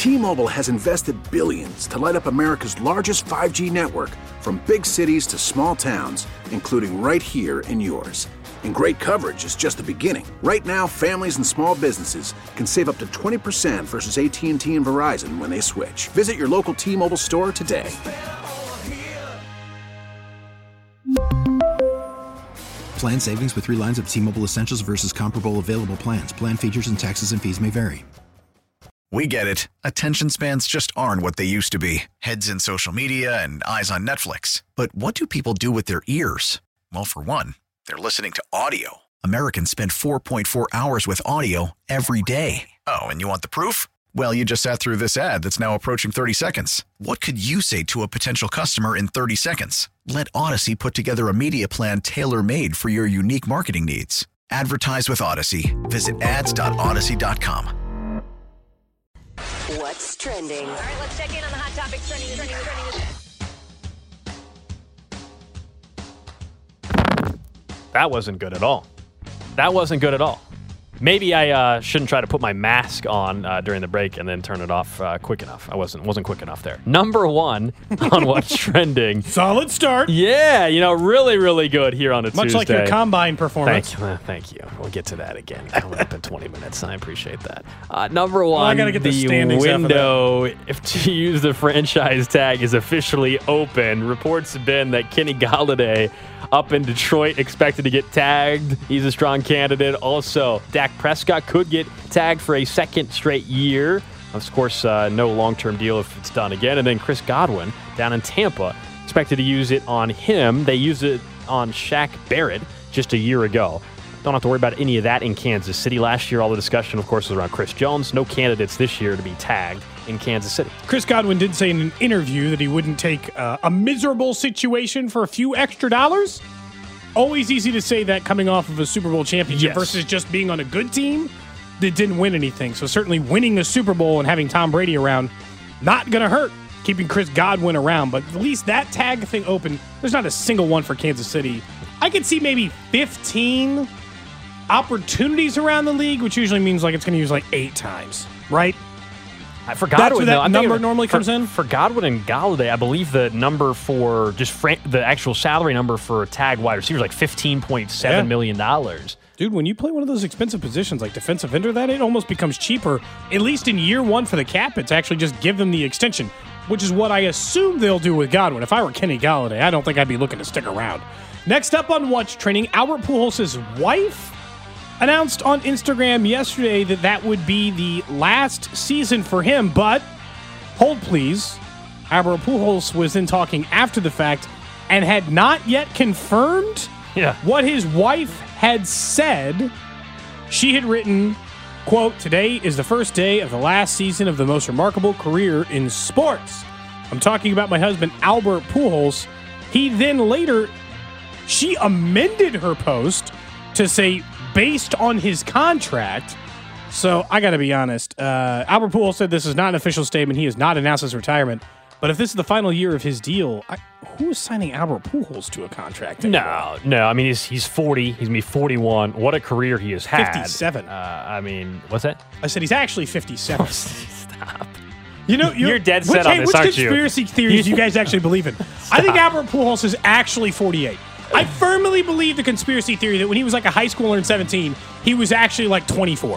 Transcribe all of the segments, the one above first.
T-Mobile has invested billions to light up America's largest 5G network, from big cities to small towns, including right here in yours. And great coverage is just the beginning. Right now, families and small businesses can save up to 20% versus AT&T and Verizon when they switch. Visit your local T-Mobile store today. Plan savings with 3 lines of T-Mobile Essentials versus comparable available plans. Plan features and taxes and fees may vary. We get it. Attention spans just aren't what they used to be. Heads in social media and eyes on Netflix. But what do people do with their ears? Well, for one, they're listening to audio. Americans spend 4.4 hours with audio every day. Oh, and you want the proof? Well, you just sat through this ad that's now approaching 30 seconds. What could you say to a potential customer in 30 seconds? Let Odyssey put together a media plan tailor-made for your unique marketing needs. Advertise with Odyssey. Visit ads.odyssey.com. What's trending? All right, let's check in on the hot topics trending. That wasn't good at all. Maybe I shouldn't try to put my mask on during the break and then turn it off quick enough. I wasn't quick enough there. Number 1 on what's trending. Solid start. Yeah, really, really good here on a Tuesday. Much like your combine performance. Thank you. We'll get to that again. Coming up in 20 minutes. I appreciate that. Number 1, I gotta get the standings window if to use the franchise tag is officially open. Reports have been that Kenny Golladay up in Detroit expected to get tagged. He's a strong candidate. Also, Dak Prescott could get tagged for a second straight year. Of course, no long-term deal if it's done again. And then Chris Godwin down in Tampa expected to use it on him. They used it on Shaq Barrett just a year ago. Don't have to worry about any of that in Kansas City. Last year, all the discussion, of course, was around Chris Jones. No candidates this year to be tagged in Kansas City. Chris Godwin did say in an interview that he wouldn't take a miserable situation for a few extra dollars. Always easy to say that coming off of a Super Bowl championship versus just being on a good team that didn't win anything. So certainly winning a Super Bowl and having Tom Brady around, not going to hurt keeping Chris Godwin around. But at least that tag thing open, there's not a single one for Kansas City. I could see maybe 15 opportunities around the league, which usually means like it's going to use like 8 times, right? For That's Godwin, where that number normally comes in? For Godwin and Golladay, I believe the number for just the actual salary number for tag wide receivers like $15.7 million. Dude, when you play one of those expensive positions like defensive end or that, it almost becomes cheaper, at least in year 1 for the cap, to actually just give them the extension, which is what I assume they'll do with Godwin. If I were Kenny Golladay, I don't think I'd be looking to stick around. Next up on What's Trending, Albert Pujols' wife announced on Instagram yesterday that would be the last season for him, but hold please. Albert Pujols was then talking after the fact and had not yet confirmed what his wife had said. She had written, quote, "Today is the first day of the last season of the most remarkable career in sports. I'm talking about my husband, Albert Pujols." He then later, she amended her post to say, based on his contract. So I got to be honest. Albert Pujols said this is not an official statement. He has not announced his retirement. But if this is the final year of his deal, who is signing Albert Pujols to a contract anymore? No. I mean, he's 40. He's going to be 41. What a career he has had. 57. I mean, what's that? I said he's actually 57. Stop. You're dead set on this, aren't you? Which conspiracy theories do you guys actually believe in? I think Albert Pujols is actually 48. I firmly believe the conspiracy theory that when he was like a high schooler in 17, he was actually like 24.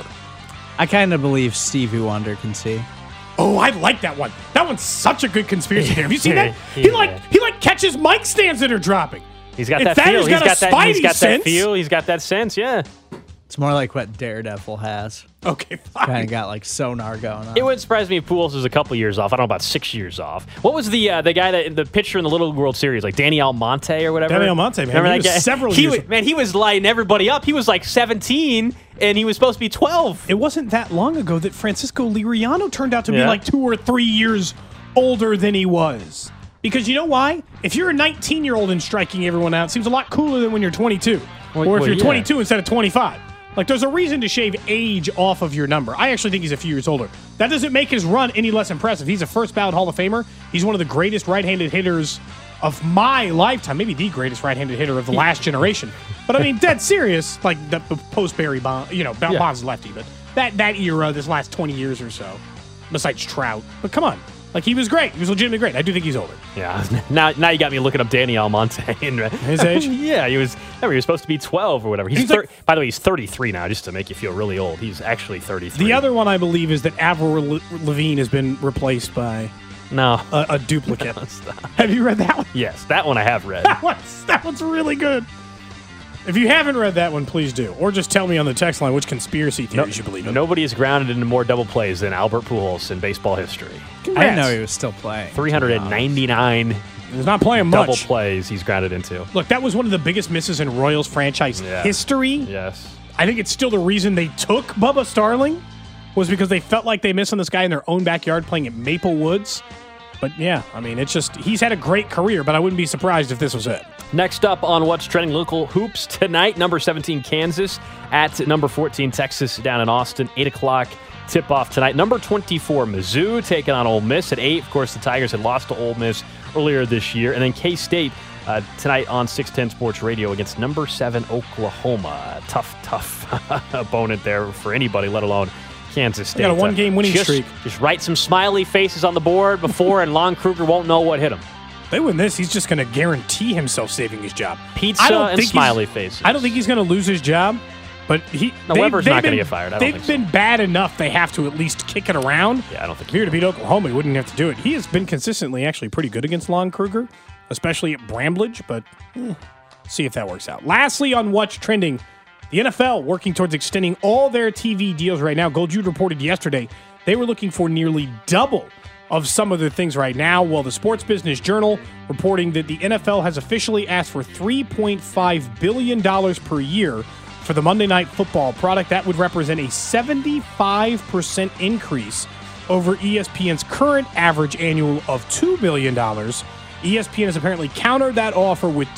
I kind of believe Stevie Wonder can see. Oh, I like that one. That one's such a good conspiracy theory. Have you seen that? He catches mic stands that are dropping. He's got that feel. He's got that feel. He's got that sense. Yeah. It's more like what Daredevil has. Okay, fine. Kind of got like sonar going on. It wouldn't surprise me if Pujols was a couple years off. I don't know, about 6 years off. What was the guy the pitcher in the Little World Series, like Danny Almonte or whatever? Danny Almonte, man. Remember that guy? Several years. He was lighting everybody up. He was like 17, and he was supposed to be 12. It wasn't that long ago that Francisco Liriano turned out to be like 2 or 3 years older than he was. Because you know why? If you're a 19-year-old and striking everyone out, it seems a lot cooler than when you're 22. Or if you're 22 instead of 25. Like, there's a reason to shave age off of your number. I actually think he's a few years older. That doesn't make his run any less impressive. He's a first ballot Hall of Famer. He's one of the greatest right-handed hitters of my lifetime. Maybe the greatest right-handed hitter of the last generation. But, I mean, dead serious. Like, the post-Barry Bonds, Bonds is lefty. But that era, this last 20 years or so. besides Trout. But come on. Like, he was great. He was legitimately great. I do think he's older. Yeah. Now you got me looking up Danny Almonte. His age? Yeah, he was supposed to be 12 or whatever. He's like- by the way, he's 33 now, just to make you feel really old. He's actually 33. The other one I believe is that Avril Lavigne has been replaced by No. a duplicate. No, stop. Have you read that one? Yes, that one I have read. That one's really good. If you haven't read that one, please do. Or just tell me on the text line which conspiracy theories you believe in. Nobody is grounded in more double plays than Albert Pujols in baseball history. Congrats. I didn't know he was still playing. 399 He's not playing double much. plays he's grounded into. Look, that was one of the biggest misses in Royals franchise history. Yes. I think it's still the reason they took Bubba Starling was because they felt like they missed on this guy in their own backyard playing at Maple Woods. But yeah, I mean, it's just, he's had a great career, but I wouldn't be surprised if this was it. Next up on What's Trending Local Hoops tonight, number 17 Kansas at number 14 Texas down in Austin, 8 o'clock tip-off tonight. Number 24 Mizzou taking on Ole Miss at 8. Of course, the Tigers had lost to Ole Miss earlier this year. And then K-State tonight on 610 Sports Radio against number 7 Oklahoma. Tough opponent there for anybody, let alone Kansas State. They got a one-game winning streak. Just write some smiley faces on the board before, and Lon Kruger won't know what hit him. They win this, he's just going to guarantee himself saving his job. Pizza and smiley faces. I don't think he's going to lose his job, but Weber's not going to get fired. I don't think they've so. been bad enough they have to at least kick it around. Yeah, I don't think If he were to beat Oklahoma, he wouldn't have to do it. He has been consistently actually pretty good against Lon Kruger, especially at Bramblage, but see if that works out. Lastly, on What's Trending, the NFL working towards extending all their TV deals right now. Gold Jude reported yesterday they were looking for nearly double of some of the things right now. Well, the Sports Business Journal reporting that the NFL has officially asked for $3.5 billion per year for the Monday Night Football product. That would represent a 75% increase over ESPN's current average annual of $2 billion. ESPN has apparently countered that offer with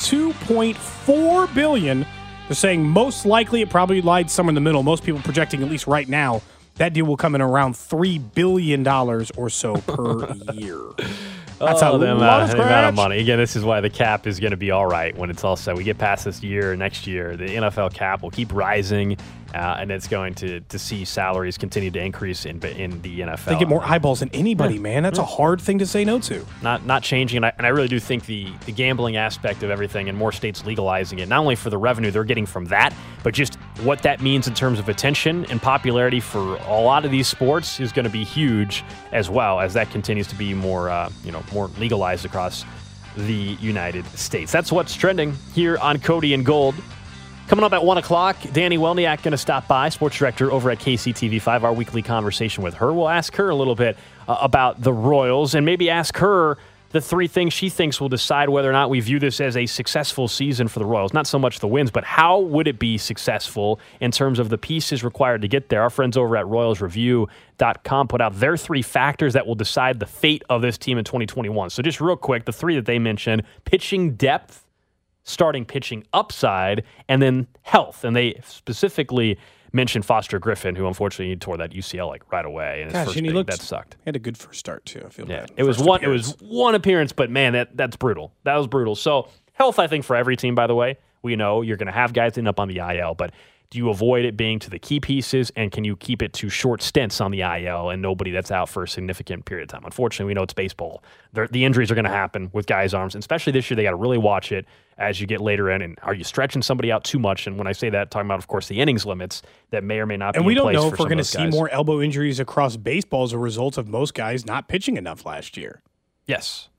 $2.4 billion. They're saying most likely it probably lies somewhere in the middle. Most people projecting, at least right now, that deal will come in around $3 billion or so per year. That's a lot of amount of money. Again, this is why the cap is going to be all right when it's all set. We get past this year, next year, the NFL cap will keep rising, and it's going to see salaries continue to increase in the NFL. They get more eyeballs than anybody, man. That's a hard thing to say no to. Not changing, and I really do think the gambling aspect of everything and more states legalizing it, not only for the revenue they're getting from that, but just what that means in terms of attention and popularity for a lot of these sports is going to be huge as well, as that continues to be more legalized across the United States. That's What's Trending here on Cody and Gold. Coming up at 1 o'clock, Danny Welniak going to stop by, sports director over at KCTV5, our weekly conversation with her. We'll ask her a little bit about the Royals and maybe ask her the three things she thinks will decide whether or not we view this as a successful season for the Royals. Not so much the wins, but how would it be successful in terms of the pieces required to get there. Our friends over at RoyalsReview.com put out their three factors that will decide the fate of this team in 2021. So just real quick, the three that they mentioned: pitching depth, starting pitching upside, and then health. And they specifically mentioned Foster Griffin, who unfortunately tore that UCL right away. And that sucked. He had a good first start too. I feel bad. It was one appearance, but man, that's brutal. That was brutal. So health, I think, for every team. By the way, we know you're going to have guys end up on the IL, but do you avoid it being to the key pieces, and can you keep it to short stints on the IL and nobody that's out for a significant period of time? Unfortunately, we know it's baseball. The injuries are going to happen with guys' arms, and especially this year, they got to really watch it as you get later in. And are you stretching somebody out too much? And when I say that, talking about, of course, the innings limits that may or may not be in place. And we don't know if for we're going to see more elbow injuries across baseball as a result of most guys not pitching enough last year. Yes,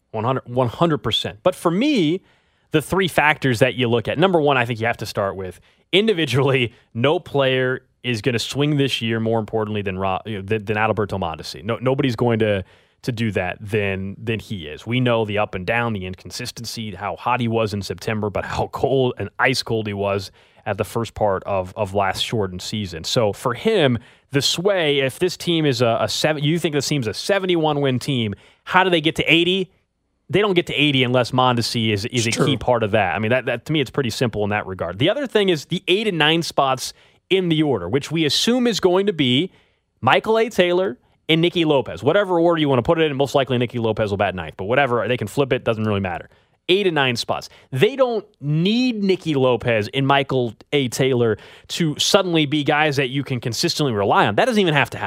100%. But for me, the three factors that you look at, number one, I think you have to start with individually, no player is going to swing this year more importantly than Adalberto Mondesi. Nobody's going to do that than he is. We know the up and down, the inconsistency, how hot he was in September, but how cold and ice cold he was at the first part of last shortened season. So for him, the sway, if this team is you think this team's a 71-win team, how do they get to 80? They don't get to 80 unless Mondesi is a key part of that. I mean, that to me, it's pretty simple in that regard. The other thing is the 8 and 9 spots in the order, which we assume is going to be Michael A. Taylor and Nicky Lopez. Whatever order you want to put it in, most likely Nicky Lopez will bat ninth. But whatever, they can flip it, doesn't really matter. 8 and 9 spots. They don't need Nicky Lopez and Michael A. Taylor to suddenly be guys that you can consistently rely on. That doesn't even have to happen.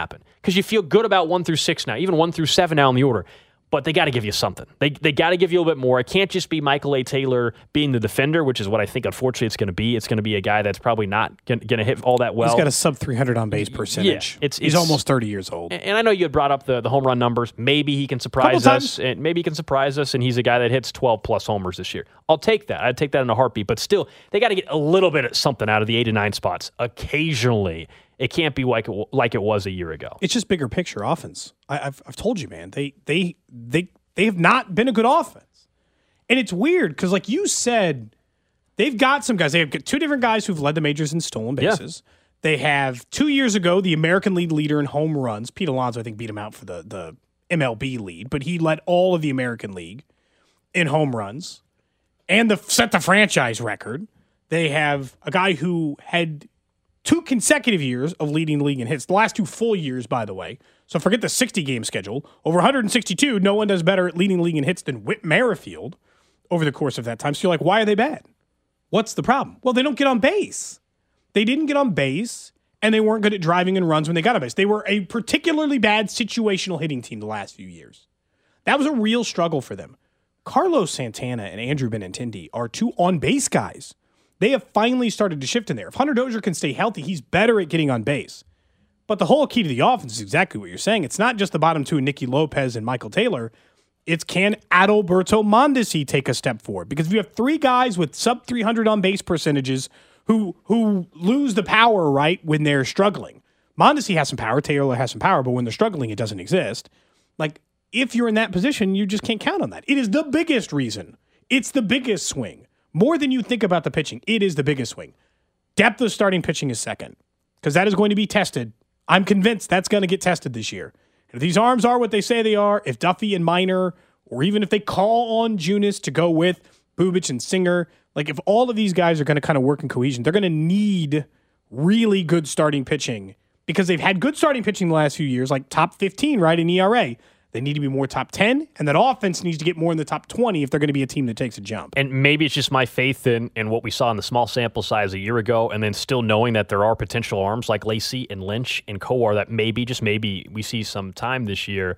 because you feel good about 1 through 6 now, even 1 through 7 now in the order. But they got to give you something. They got to give you a little bit more. It can't just be Michael A. Taylor being the defender, which is what I think, unfortunately, it's going to be. It's going to be a guy that's probably not going to hit all that well. He's got a sub 300 on base percentage. Yeah, he's almost 30 years old. And I know you had brought up the home run numbers. Maybe he can surprise us. And maybe he can surprise us, and he's a guy that hits 12-plus homers this year. I'll take that. I'd take that in a heartbeat. But still, they got to get a little bit of something out of the 8 and 9 spots occasionally. It can't be like it was a year ago. It's just bigger picture offense. I've told you, man. They have not been a good offense. And it's weird because, like you said, they've got some guys. They have got 2 different guys who've led the majors in stolen bases. Yeah. They have 2 years ago the American League leader in home runs. Pete Alonso, I think, beat him out for the MLB lead, but he led all of the American League in home runs and set the franchise record. They have a guy who had 2 consecutive years of leading the league in hits. The last 2 full years, by the way. So forget the 60-game schedule. Over 162, no one does better at leading the league in hits than Whit Merrifield over the course of that time. So you're like, why are they bad? What's the problem? Well, they don't get on base. They didn't get on base, and they weren't good at driving in runs when they got on base. They were a particularly bad situational hitting team the last few years. That was a real struggle for them. Carlos Santana and Andrew Benintendi are 2 on-base guys. They have finally started to shift in there. If Hunter Dozier can stay healthy, he's better at getting on base. But the whole key to the offense is exactly what you're saying. It's not just the bottom 2, Nicky Lopez and Michael Taylor. It's can Adalberto Mondesi take a step forward? Because if you have 3 guys with sub 300 on base percentages who lose the power, right, when they're struggling. Mondesi has some power, Taylor has some power, but when they're struggling, it doesn't exist. Like, if you're in that position, you just can't count on that. It is the biggest reason. It's the biggest swing. More than you think about the pitching, it is the biggest swing. Depth of starting pitching is second, because that is going to be tested. I'm convinced that's going to get tested this year. And if these arms are what they say they are, if Duffy and Minor, or even if they call on Junis to go with Bubic and Singer, like if all of these guys are going to kind of work in cohesion, they're going to need really good starting pitching because they've had good starting pitching the last few years, like top 15, right, in ERA. They need to be more top 10, and that offense needs to get more in the top 20 if they're going to be a team that takes a jump. And maybe it's just my faith in what we saw in the small sample size a year ago, and then still knowing that there are potential arms like Lacy and Lynch and Kowar that maybe, just maybe, we see some time this year.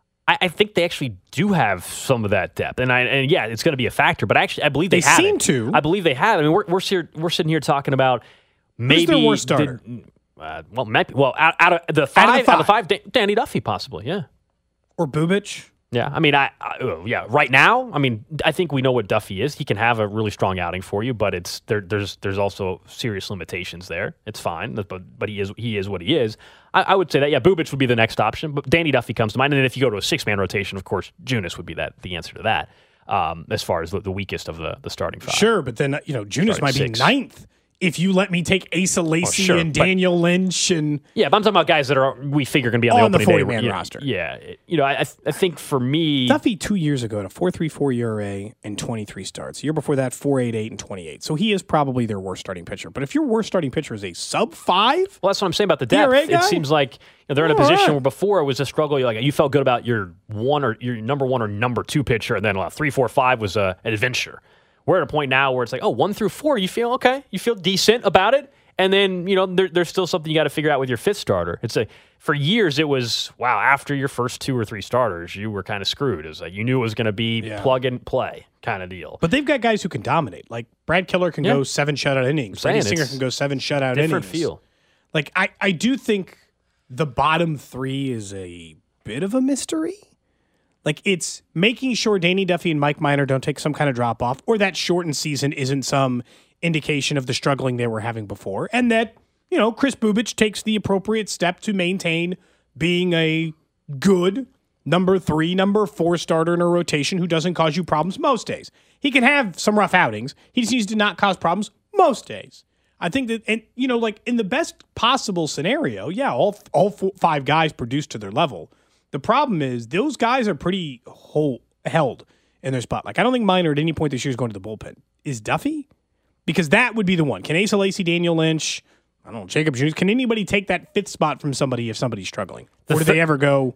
I think they actually do have some of that depth. And yeah, it's going to be a factor, but actually I believe they have seem it. to. I believe they have. I mean, we're sitting here talking about maybe... Who's their worst starter? Out of the five, Danny Duffy possibly, yeah. Or Bubic? Yeah, I mean, right now, I mean, I think we know what Duffy is. He can have a really strong outing for you, but there's also serious limitations there. It's fine, but he is what he is. I would say that, yeah, Bubic would be the next option, but Danny Duffy comes to mind. And then if you go to a 6-man rotation, of course, Junis would be the answer to that, as far as the weakest of the starting 5. Sure, but then, Junis might be 9th. If you let me take Asa Lacy and Daniel Lynch and... Yeah, but I'm talking about guys that we figure are going to be on the opening 40-man roster. Yeah. I think for me... Duffy 2 years ago had a 4.34 ERA and 23 starts. The year before that, 4.88 and 28. So he is probably their worst starting pitcher. But if your worst starting pitcher is a sub-5... Well, that's what I'm saying about the depth. It seems like they're in a position where before it was a struggle. You felt good about your number 1 or number 2 pitcher, and then 3, 4, 5 was an adventure. We're at a point now where it's like, 1 through 4, you feel okay, you feel decent about it, and then there's still something you got to figure out with your 5th starter. It's for years it was after your first 2 or 3 starters, you were kind of screwed. It was like you knew it was going to be plug and play kind of deal. But they've got guys who can dominate. Like Brad Keller can go 7 shutout innings. Brady Singer can go 7 shutout innings. Different feel. Like I do think the bottom 3 is a bit of a mystery. Like, it's making sure Danny Duffy and Mike Minor don't take some kind of drop-off, or that shortened season isn't some indication of the struggling they were having before, and that, Chris Bubic takes the appropriate step to maintain being a good number 3, number 4 starter in a rotation who doesn't cause you problems most days. He can have some rough outings. He just needs to not cause problems most days. I think that, and in the best possible scenario, all 5 guys produce to their level. The problem is those guys are pretty held in their spot. Like, I don't think Minor at any point this year is going to the bullpen. Is Duffy? Because that would be the one. Can Asa Lacy, Daniel Lynch, I don't know, Jacob Junis, can anybody take that 5th spot from somebody if somebody's struggling? Or do they ever go,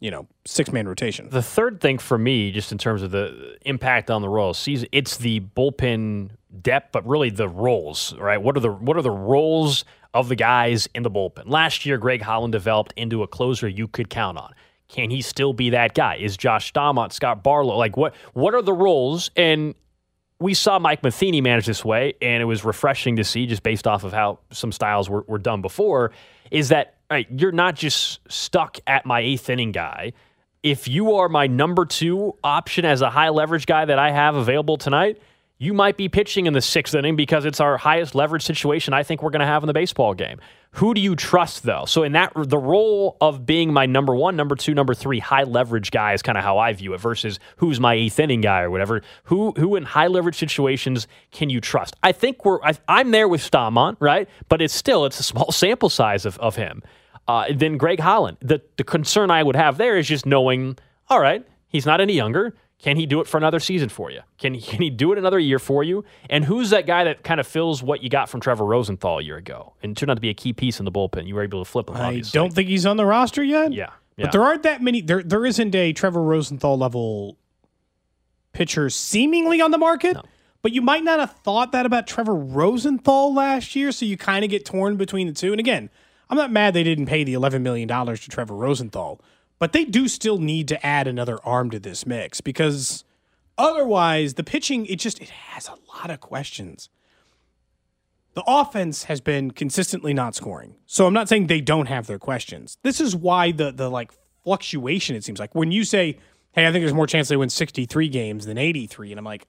6-man rotation? The third thing for me, just in terms of the impact on the Royals season, it's the bullpen depth, but really the roles, right? What are the roles of the guys in the bullpen? Last year, Greg Holland developed into a closer you could count on. Can he still be that guy? Is Josh Staumont, Scott Barlow? Like, what are the roles? And we saw Mike Matheny manage this way, and it was refreshing to see, just based off of how some styles were done before, is that, all right, you're not just stuck at my eighth inning guy. If you are my number 2 option as a high leverage guy that I have available tonight, you might be pitching in the 6th inning because it's our highest leverage situation I think we're going to have in the baseball game. Who do you trust, though? So in that, the role of being my number 1, number 2, number 3 high leverage guy is kind of how I view it versus who's my 8th inning guy or whatever. Who in high leverage situations can you trust? I think I'm there with Staumont, right? But it's a small sample size of him. Then Greg Holland. The concern I would have there is just knowing, all right, he's not any younger. Can he do it for another season for you? Can he do it another year for you? And who's that guy that kind of fills what you got from Trevor Rosenthal a year ago and turned out to be a key piece in the bullpen? You were able to flip him, obviously. I don't think he's on the roster yet. Yeah. But there aren't that many. There isn't a Trevor Rosenthal level pitcher seemingly on the market. No. But you might not have thought that about Trevor Rosenthal last year, so you kind of get torn between the two. And again, I'm not mad they didn't pay the $11 million to Trevor Rosenthal. But they do still need to add another arm to this mix because otherwise the pitching, it has a lot of questions. The offense has been consistently not scoring. So I'm not saying they don't have their questions. This is why the like fluctuation, it seems like. When you say, hey, I think there's more chance they win 63 games than 83, and I'm like,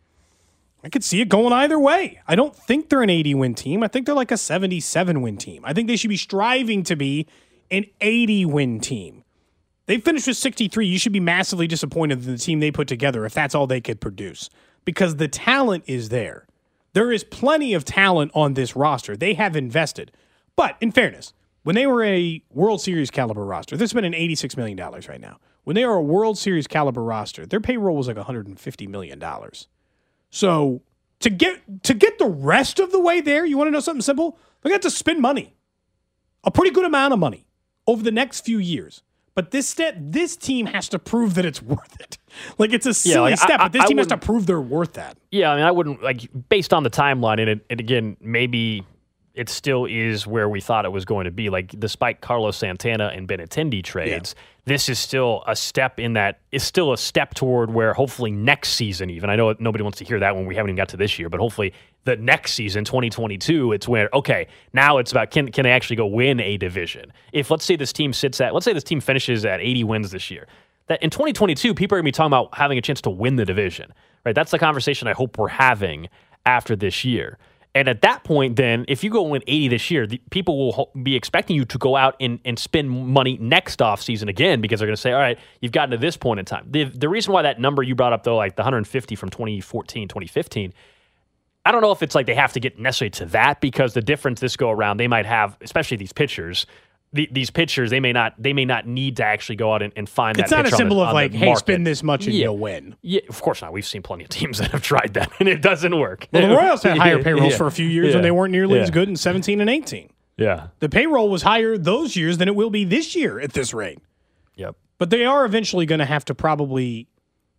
I could see it going either way. I don't think they're an 80-win team. I think they're like a 77-win team. I think they should be striving to be an 80-win team. They finished with 63. You should be massively disappointed in the team they put together if that's all they could produce because the talent is there. There is plenty of talent on this roster. They have invested. But in fairness, when they were a World Series caliber roster, this has been an $86 million right now. When they were a World Series caliber roster, their payroll was like $150 million. So to get the rest of the way there, you want to know something simple? They're going to have to spend money, a pretty good amount of money over the next few years. But this team has to prove that it's worth it. Like, it's a silly step, but this team has to prove they're worth that. Yeah, I mean, I wouldn't, like, based on the timeline, and again, maybe it still is where we thought it was going to be. Like, despite Carlos Santana and Benintendi trades, this is still a step in that, it's still a step toward where hopefully next season even, I know nobody wants to hear that when we haven't even got to this year, but hopefully the next season, 2022, it's where, okay, now it's about can they actually go win a division? If let's say this team finishes at 80 wins this year, that in 2022, people are going to be talking about having a chance to win the division, right? That's the conversation I hope we're having after this year. And at that point, then, if you go win 80 this year, people will be expecting you to go out and spend money next offseason again because they're going to say, all right, you've gotten to this point in time. The reason why that number you brought up, though, like the 150 from 2014, 2015, I don't know if it's like they have to get necessarily to that because the difference this go around, they might have, especially these pitchers, these pitchers, they may not need to actually go out and find that. It's not a symbol of like, hey, spend this much and you'll win. Yeah, of course not. We've seen plenty of teams that have tried that and it doesn't work. Well, the Royals had higher payrolls for a few years when they weren't nearly as good in 17 and 18. Yeah. The payroll was higher those years than it will be this year at this rate. Yep. But they are eventually going to have to probably,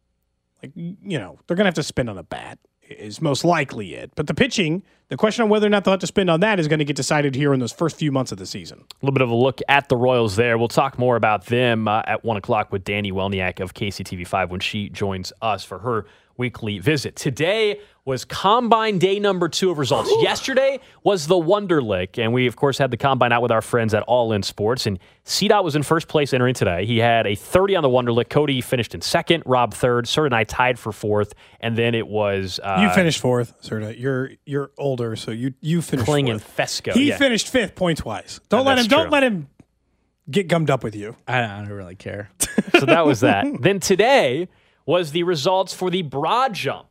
like, they're going to have to spend on a bat is most likely it. But the pitching, the question on whether or not they'll have to spend on that is going to get decided here in those first few months of the season. A little bit of a look at the Royals there. We'll talk more about them at 1 o'clock with Danny Welniak of KCTV5 when she joins us for her weekly visit. Today was Combine Day number 2 of results. Yesterday was the Wonderlic, and we, of course, had the Combine out with our friends at All In Sports, and CDOT was in first place entering today. He had a 30 on the Wonderlic. Cody finished in second, Rob third, Serta and I tied for fourth, and then it was... you finished fourth, Serta. You're older, so you finished Kling fourth. And Fesco. He finished fifth points-wise. Don't let him get gummed up with you. I don't really care. So that was that. Then today was the results for the broad jump.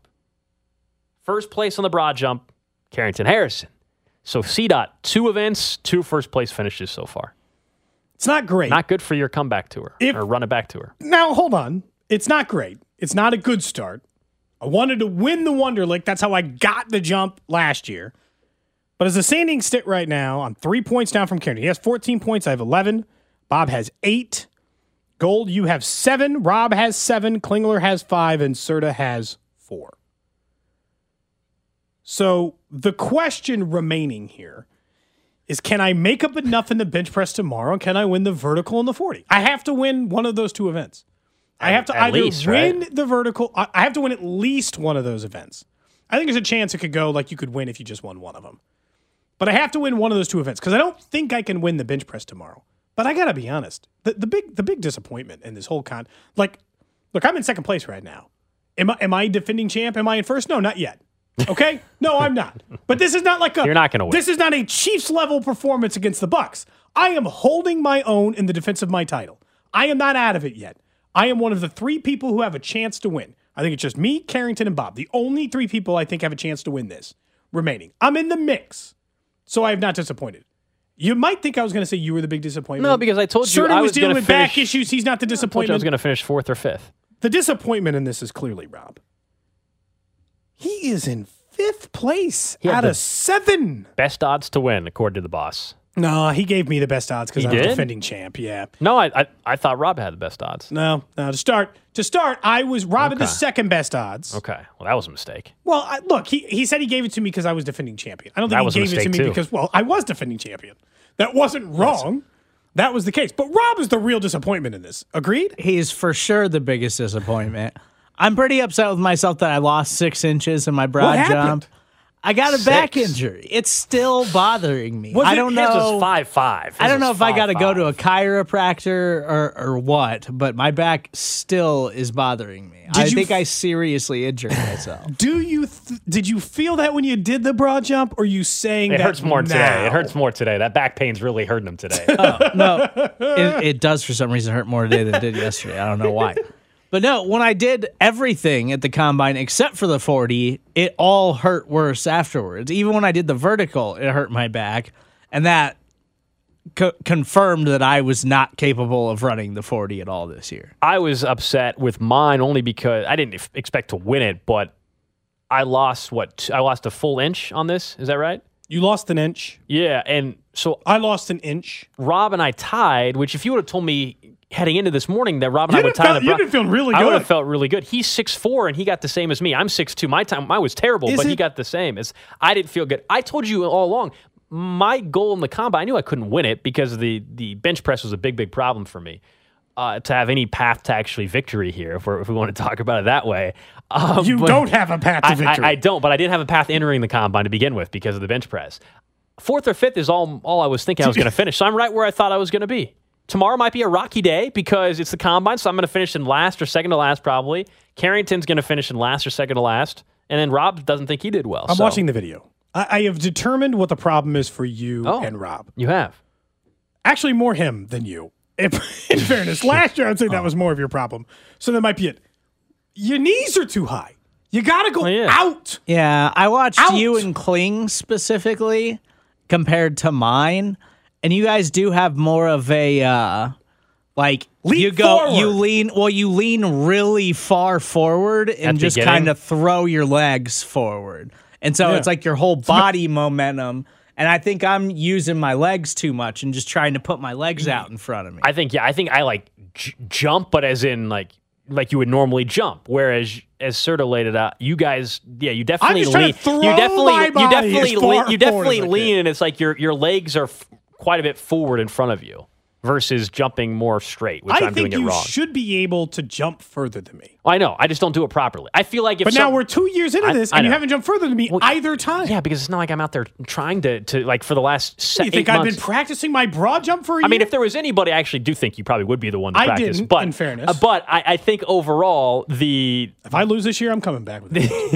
First place on the broad jump, Carrington Harrison. So CDOT, 2 events, 2 first-place finishes so far. It's not great. Not good for your comeback tour or run it back tour. Now, hold on. It's not great. It's not a good start. I wanted to win the Wonderlic. That's how I got the jump last year. But as the standings sit right now, I'm 3 points down from Carrington. He has 14 points. I have 11. Bob has 8. Gold, you have 7. Rob has 7. Klingler has 5. And Serta has 4. So the question remaining here is, can I make up enough in the bench press tomorrow? And can I win the vertical and the 40? I have to win one of those two events. I have to either win the vertical. I have to win at least one of those events. I think there's a chance it could go like you could win if you just won one of them. But I have to win one of those two events because I don't think I can win the bench press tomorrow. But I got to be honest. The big disappointment in this whole look, I'm in second place right now. Am I defending champ? Am I in first? No, not yet. Okay? No, I'm not. But this is not like You're not going to win. This is not a Chiefs level performance against the Bucs. I am holding my own in the defense of my title. I am not out of it yet. I am one of the 3 people who have a chance to win. I think it's just me, Carrington, and Bob. The only 3 people I think have a chance to win this remaining. I'm in the mix. So I have not disappointed. You might think I was going to say you were the big disappointment. No, because I told you Certain I was was dealing going to with finish. back issues. He's not the I disappointment. was going to finish 4th or 5th. The disappointment in this is clearly Rob. He is in 5th place out of 7. Best odds to win, according to the boss. No, he gave me the best odds because He I'm did? defending champ. Yeah. No, I thought Rob had the best odds. No. To start, I was Rob at the Okay. second best odds. Okay, well that was a mistake. Well, look, he said he gave it to me because I was defending champion. I don't That think was he a gave it to mistake, me too. because, well, I was defending champion. That wasn't wrong. That was the case. But Rob is the real disappointment in this. Agreed? He's for sure the biggest disappointment. I'm pretty upset with myself that I lost 6 inches in my broad What happened? jump. I got a back 6? injury. It's still bothering me. Was I it- don't His know. was 5'5". I don't know if I got to go to a 5'5". chiropractor or what, but my back still is bothering me. I think I seriously injured myself. Did you feel that when you did the broad jump, or are you saying It that hurts more now? today. It hurts more today. That back pain's really hurting him today. No, it does for some reason hurt more today than it did yesterday. I don't know why. But no, when I did everything at the combine except for the 40, it all hurt worse afterwards. Even when I did the vertical, it hurt my back. And that confirmed that I was not capable of running the 40 at all this year. I was upset with mine only because I didn't expect to win it, but I lost I lost a full inch on this. Is that right? You lost an inch. Yeah, and so I lost an inch. Rob and I tied, which if you would have told me heading into this morning that Rob and I would tie You'd have felt really I would good. have felt really good. He's 6'4", and he got the same as me. I'm 6'2". Mine was terrible, but he got the same. I didn't feel good. I told you all along, my goal in the combine, I knew I couldn't win it because the bench press was a big problem for me. To have any path to actually victory here, if we want to talk about it that way. You don't have a path to victory. I don't, but I didn't have a path entering the combine to begin with because of the bench press. 4th or 5th is all I was thinking I was going to finish. So I'm right where I thought I was going to be. Tomorrow might be a rocky day because it's the combine, so I'm going to finish in last or second to last probably. Carrington's going to finish in last or second to last. And then Rob doesn't think he did well. I'm watching the video. I have determined what the problem is for you and Rob. You have. Actually, more him than you. In fairness, last year I'd say that was more of your problem. So that might be it. Your knees are too high. You got to go out. Yeah, I watched Out. you and Kling specifically compared to mine, and you guys do have more of a Leap you lean really far forward and just beginning? kind of throw your legs forward. And so it's like your whole body momentum. And I think I'm using my legs too much and just trying to put my legs out in front of me. I think I like jump, but as in like you would normally jump. Whereas as Serta laid it out, you guys, you definitely just trying lean. to throw my body as far You forward definitely as I lean, can. and it's like your legs are quite a bit forward in front of you versus jumping more straight, which I'm doing think it you wrong. should be able to jump further than me. I know. I just don't do it properly. I feel like if But now we're 2 years into this, I and you know. haven't jumped further than me either time. Yeah, because it's not like I'm out there trying to like for the last You 8 think months. I've been practicing my broad jump for a year? I mean, if there was anybody, I actually do think you probably would be the one to I practice. didn't, but in fairness. but I think overall if I lose this year, I'm coming back with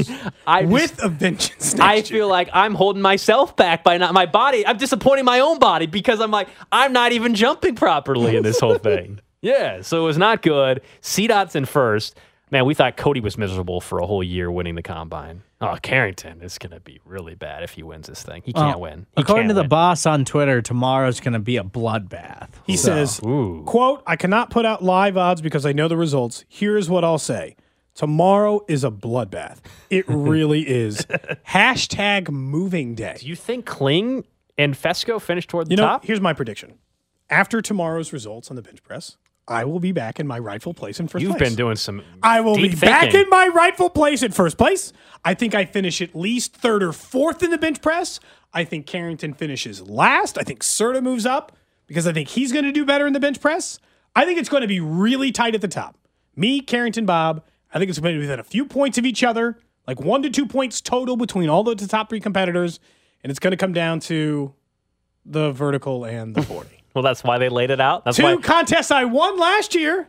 a vengeance. I next year. feel like I'm holding myself back by not my body. I'm disappointing my own body because I'm like I'm not even jumping properly in this whole thing. Yeah, so it was not good. C-Dot's in first. Man, we thought Cody was miserable for a whole year winning the combine. Oh, Carrington is going to be really bad if he wins this thing. He can't win. He According can't to the win. boss on Twitter, tomorrow's going to be a bloodbath. He says, quote, I cannot put out live odds because I know the results. Here's what I'll say. Tomorrow is a bloodbath. It really is. Hashtag moving day. Do you think Kling and Fesco finished toward the You know, top? here's my prediction. After tomorrow's results on the bench press, I will be back in my rightful place in first You've place. been doing some I will deep be back thinking. in my rightful place in first place. I think I finish at least third or fourth in the bench press. I think Carrington finishes last. I think Serta moves up because I think he's going to do better in the bench press. I think it's going to be really tight at the top. Me, Carrington, Bob. I think it's going to be within a few points of each other, like 1 to 2 points total between all the top 3 competitors. And it's going to come down to the vertical and the 40. Well, that's why they laid it out. That's 2 why. contests I won last year.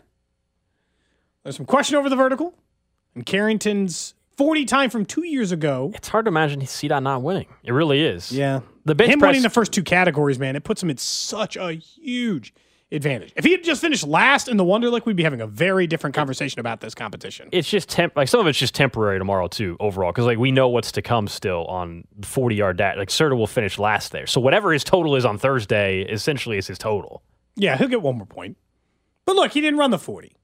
There's some question over the vertical. And Carrington's 40 time from 2 years ago. It's hard to imagine CDOT not winning. It really is. Yeah. The bench Him press. winning the first 2 categories, man, it puts him in such a huge advantage. If he had just finished last in the Wonderlic, we'd be having a very different conversation about this competition. It's just like some of it's just temporary tomorrow too. Overall, because like we know what's to come still on the 40-yard dash. Like Serta will finish last there, so whatever his total is on Thursday, essentially is his total. Yeah, he'll get 1 more point. But look, he didn't run the 40.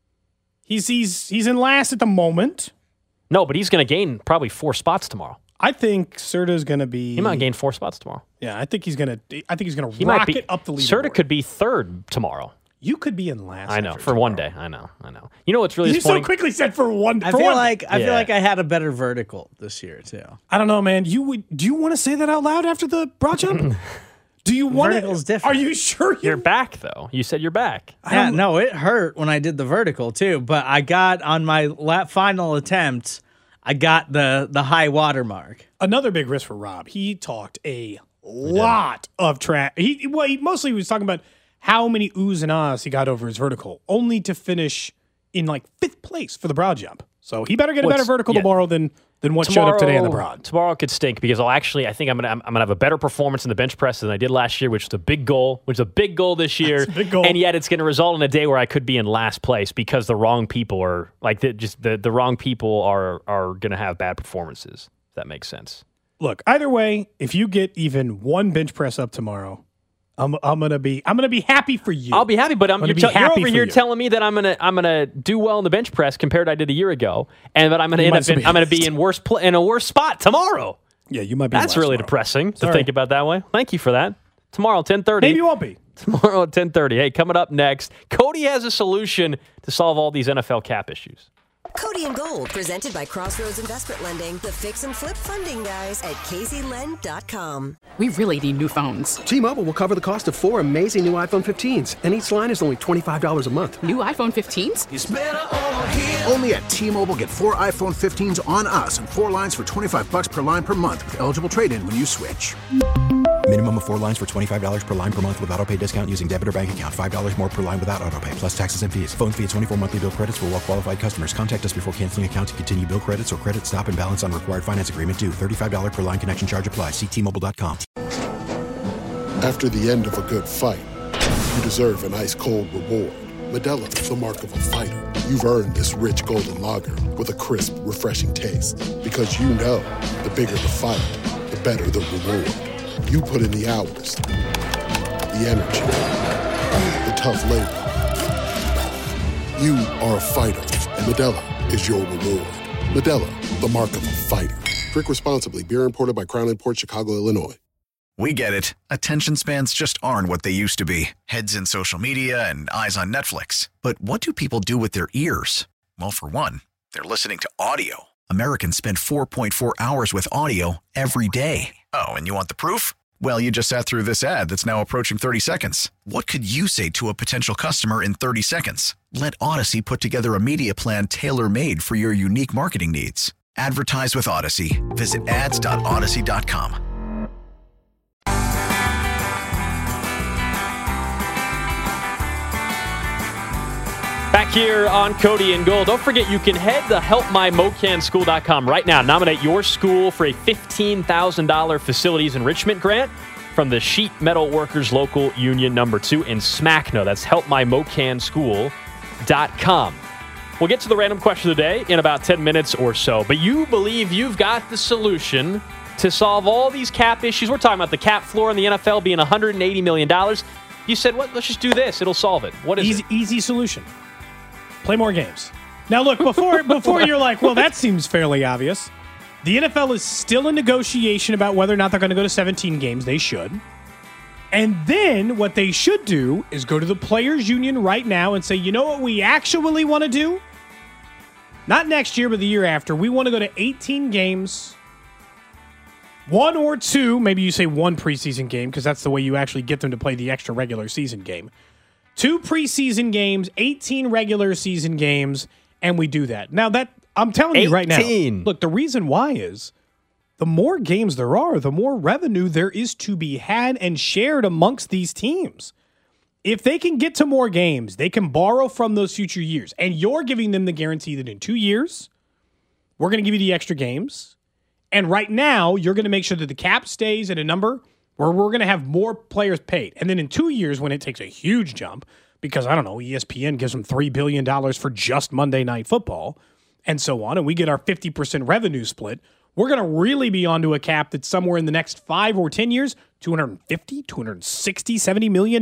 He's in last at the moment. No, but he's going to gain probably 4 spots tomorrow. I think Serta's going to be. He might gain 4 spots tomorrow. Yeah, I think he's going to. He might rocket up the leaderboard. Serta could be third tomorrow. You could be in last. I know after for one tomorrow. day. I know. You know what's really You disappointing? so quickly said for one. I for feel one. like Yeah. I had a better vertical this year too. I don't know, man. Do you want to say that out loud after the broad jump? Do you want Vertical's to? different. Are you sure You're back though. You said you're back. Yeah, no, it hurt when I did the vertical too, but I got on my final attempt, I got the high water mark. Another big risk for Rob. He talked a lot of trash. He mostly was talking about how many oohs and ahs he got over his vertical, only to finish in like 5th place for the broad jump. So he better get a better vertical tomorrow than what showed up today on the broad. Tomorrow could stink because I think I'm gonna have a better performance in the bench press than I did last year, which was a big goal. This year. That's a big goal. And yet it's going to result in a day where I could be in last place because the wrong people are like the wrong people are going to have bad performances. If that makes sense. Look, either way, if you get even 1 bench press up tomorrow, I'm gonna be happy for you. I'll be happy, but you're over here you. telling me that I'm gonna do well in the bench press compared to I did a year ago, and that I'm gonna be in a worse spot tomorrow. Yeah, you might be. That's really depressing to think about that way. Thank you for that. Tomorrow, 10:30. Maybe you won't be. Tomorrow at 10:30. Hey, coming up next, Cody has a solution to solve all these NFL cap issues. Cody and Gold, presented by Crossroads Investment Lending, the fix and flip funding guys at KZLend.com. We really need new phones. T-Mobile will cover the cost of 4 amazing new iPhone 15s, and each line is only $25 a month. New iPhone 15s? Only at T-Mobile, get 4 iPhone 15s on us and 4 lines for $25 per line per month with eligible trade-in when you switch. Minimum of 4 lines for $25 per line per month with autopay discount using debit or bank account. $5 more per line without autopay, plus taxes and fees. Phone fee at 24 monthly bill credits for well-qualified customers. Contact us before canceling account to continue bill credits or credit stop and balance on required finance agreement due. $35 per line connection charge applies. See T-Mobile.com. After the end of a good fight, you deserve an ice-cold reward. Modelo is the mark of a fighter. You've earned this rich golden lager with a crisp, refreshing taste. Because you know, the bigger the fight, the better the reward. You put in the hours, the energy, the tough labor. You are a fighter, and Modelo is your reward. Modelo, the mark of a fighter. Drink responsibly. Beer imported by Crown Imports, Chicago, Illinois. We get it. Attention spans just aren't what they used to be. Heads in social media and eyes on Netflix. But what do people do with their ears? Well, for one, they're listening to audio. Americans spend 4.4 hours with audio every day. Oh, and you want the proof? Well, you just sat through this ad that's now approaching 30 seconds. What could you say to a potential customer in 30 seconds? Let Odyssey put together a media plan tailor-made for your unique marketing needs. Advertise with Odyssey. Visit ads.odyssey.com. Back here on Cody and Gold. Don't forget, you can head to helpmymocanschool.com right now. Nominate your school for a $15,000 facilities enrichment grant from the Sheet Metal Workers Local Union number 2 in Smackno. That's helpmymocanschool.com. We'll get to the random question of the day in about 10 minutes or so. But you believe you've got the solution to solve all these cap issues. We're talking about the cap floor in the NFL being $180 million. You said, "What? Let's just do this. It'll solve it." What is it? Easy solution. Play more games. Now, look, before you're like, well, that seems fairly obvious. The NFL is still in negotiation about whether or not they're going to go to 17 games. They should. And then what they should do is go to the players union right now and say, you know what we actually want to do? Not next year, but the year after. We want to go to 18 games, 1 or 2, maybe you say 1 preseason game, because that's the way you actually get them to play the extra regular season game. 2 preseason games, 18 regular season games, and we do that. Now, that I'm telling you right now, look, the reason why is the more games there are, the more revenue there is to be had and shared amongst these teams. If they can get to more games, they can borrow from those future years. And you're giving them the guarantee that in 2 years, we're going to give you the extra games. And right now, you're going to make sure that the cap stays at a number where we're going to have more players paid. And then in 2 years, when it takes a huge jump, because, I don't know, ESPN gives them $3 billion for just Monday Night Football and so on, and we get our 50% revenue split, we're going to really be onto a cap that's somewhere in the next 5 or 10 years, $250, $260, $70 million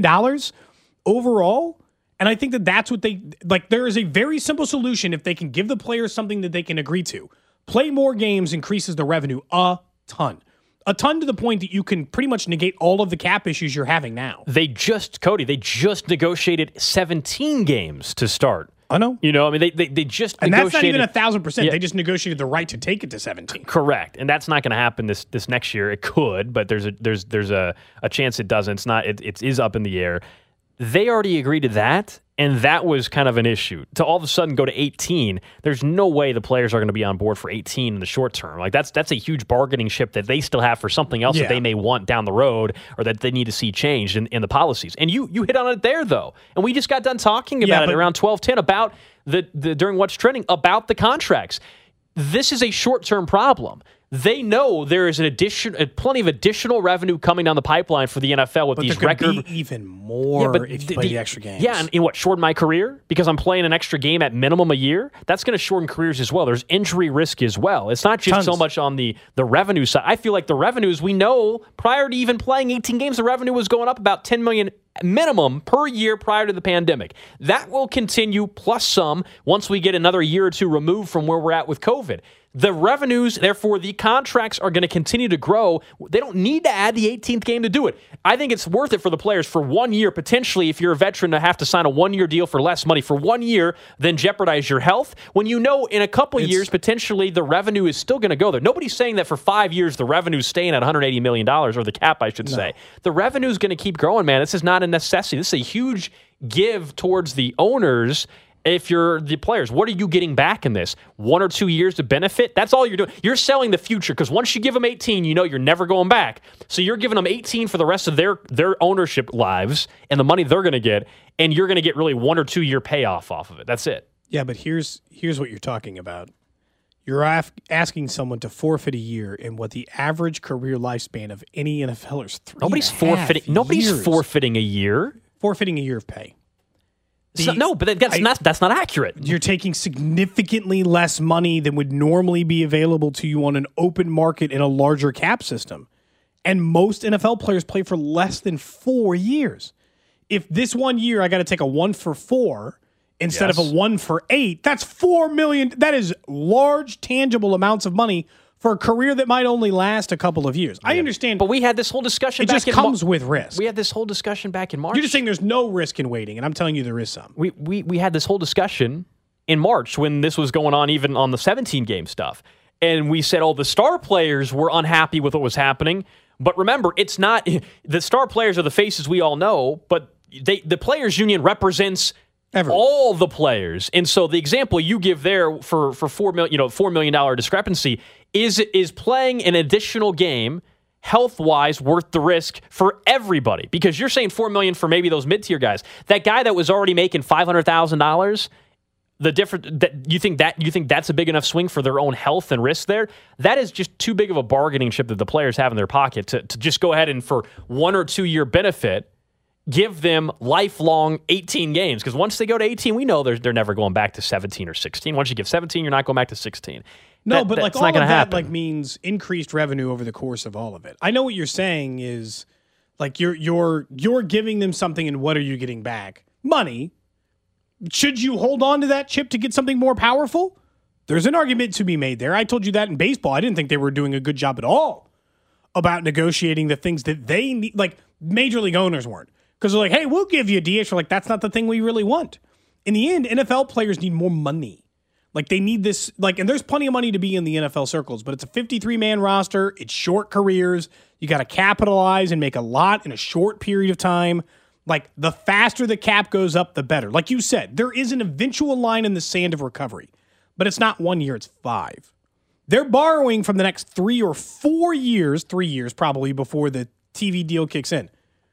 overall. And I think that that's what they, like, there is a very simple solution if they can give the players something that they can agree to. Play more games increases the revenue a ton. A ton to the point that you can pretty much negate all of the cap issues you're having now. They just negotiated 17 games to start. I know. You know, I mean, they just and negotiated. And that's not even 1,000%. Yeah. They just negotiated the right to take it to 17. Correct. And that's not going to happen this next year. It could, but there's a chance it doesn't. It's not. It is up in the air. They already agreed to that, and that was kind of an issue. To all of a sudden go to 18, there's no way the players are going to be on board for 18 in the short term. Like that's a huge bargaining chip that they still have for something else that they may want down the road or that they need to see changed in the policies. And you hit on it there, though. And we just got done talking about it around 12:10 about the during What's Trending about the contracts. This is a short-term problem. They know there is plenty of additional revenue coming down the pipeline for the NFL with these record. Be even more if you play the extra games. Yeah, and in what, shorten my career because I'm playing an extra game at minimum a year. That's going to shorten careers as well. There's injury risk as well. It's not just so much on the revenue side. I feel like the revenues we know prior to even playing 18 games, the revenue was going up about $10 million minimum per year prior to the pandemic. That will continue plus some once we get another year or two removed from where we're at with COVID. The revenues, therefore, the contracts are going to continue to grow. They don't need to add the 18th game to do it. I think it's worth it for the players for 1 year, potentially, if you're a veteran, to have to sign a 1-year deal for less money for 1 year, then jeopardize your health. When you know in a couple of years, potentially, the revenue is still going to go there. Nobody's saying that for 5 years, the revenue is staying at $180 million, or the cap, I should say. The revenue is going to keep growing, man. This is not a necessity. This is a huge give towards the owners. If you're the players, what are you getting back in this? 1 or 2 years to benefit? That's all you're doing. You're selling the future because once you give them 18, you know you're never going back. So you're giving them 18 for the rest of their ownership lives and the money they're going to get, and you're going to get really 1 or 2 year payoff off of it. That's it. Yeah, but here's what you're talking about. You're asking someone to forfeit a year in what the average career lifespan of any NFL is 3.5 years. Nobody's forfeiting a year. Forfeiting a year of pay. But that's not accurate. You're taking significantly less money than would normally be available to you on an open market in a larger cap system. And most NFL players play for less than 4 years. If this 1 year I got to take a 1 for 4 instead of a 1 for 8, that's $4 million. That is large, tangible amounts of money for a career that might only last a couple of years. Yeah. I understand. But we had this whole discussion back in March. It just comes with risk. We had this whole discussion back in March. You're just saying there's no risk in waiting, and I'm telling you there is some. We had this whole discussion in March when this was going on, even on the 17-game stuff. And we said, the star players were unhappy with what was happening. But remember, it's not – the star players are the faces we all know, but the players' union represents – all the players. And so the example you give there for $4 million discrepancy is playing an additional game health-wise worth the risk for everybody. Because you're saying $4 million for maybe those mid-tier guys. That guy that was already making $500,000, you think that's a big enough swing for their own health and risk there? That is just too big of a bargaining chip that the players have in their pocket to just go ahead and for 1 or 2 year benefit give them lifelong 18 games. Because once they go to 18, we know they're never going back to 17 or 16. Once you give 17, you're not going back to 16. No, but like all of that means increased revenue over the course of all of it. I know what you're saying is like you're giving them something, and what are you getting back? Money. Should you hold on to that chip to get something more powerful? There's an argument to be made there. I told you that in baseball. I didn't think they were doing a good job at all about negotiating the things that they need. Like, Major League owners weren't. Because they're like, hey, we'll give you a DH. We're like, that's not the thing we really want. In the end, NFL players need more money. Like, they need this, like, and there's plenty of money to be in the NFL circles, but it's a 53-man roster. It's short careers. You got to capitalize and make a lot in a short period of time. Like, the faster the cap goes up, the better. Like you said, there is an eventual line in the sand of recovery, but it's not 1 year, it's 5. They're borrowing from the next 3 or 4 years, 3 years probably before the TV deal kicks in.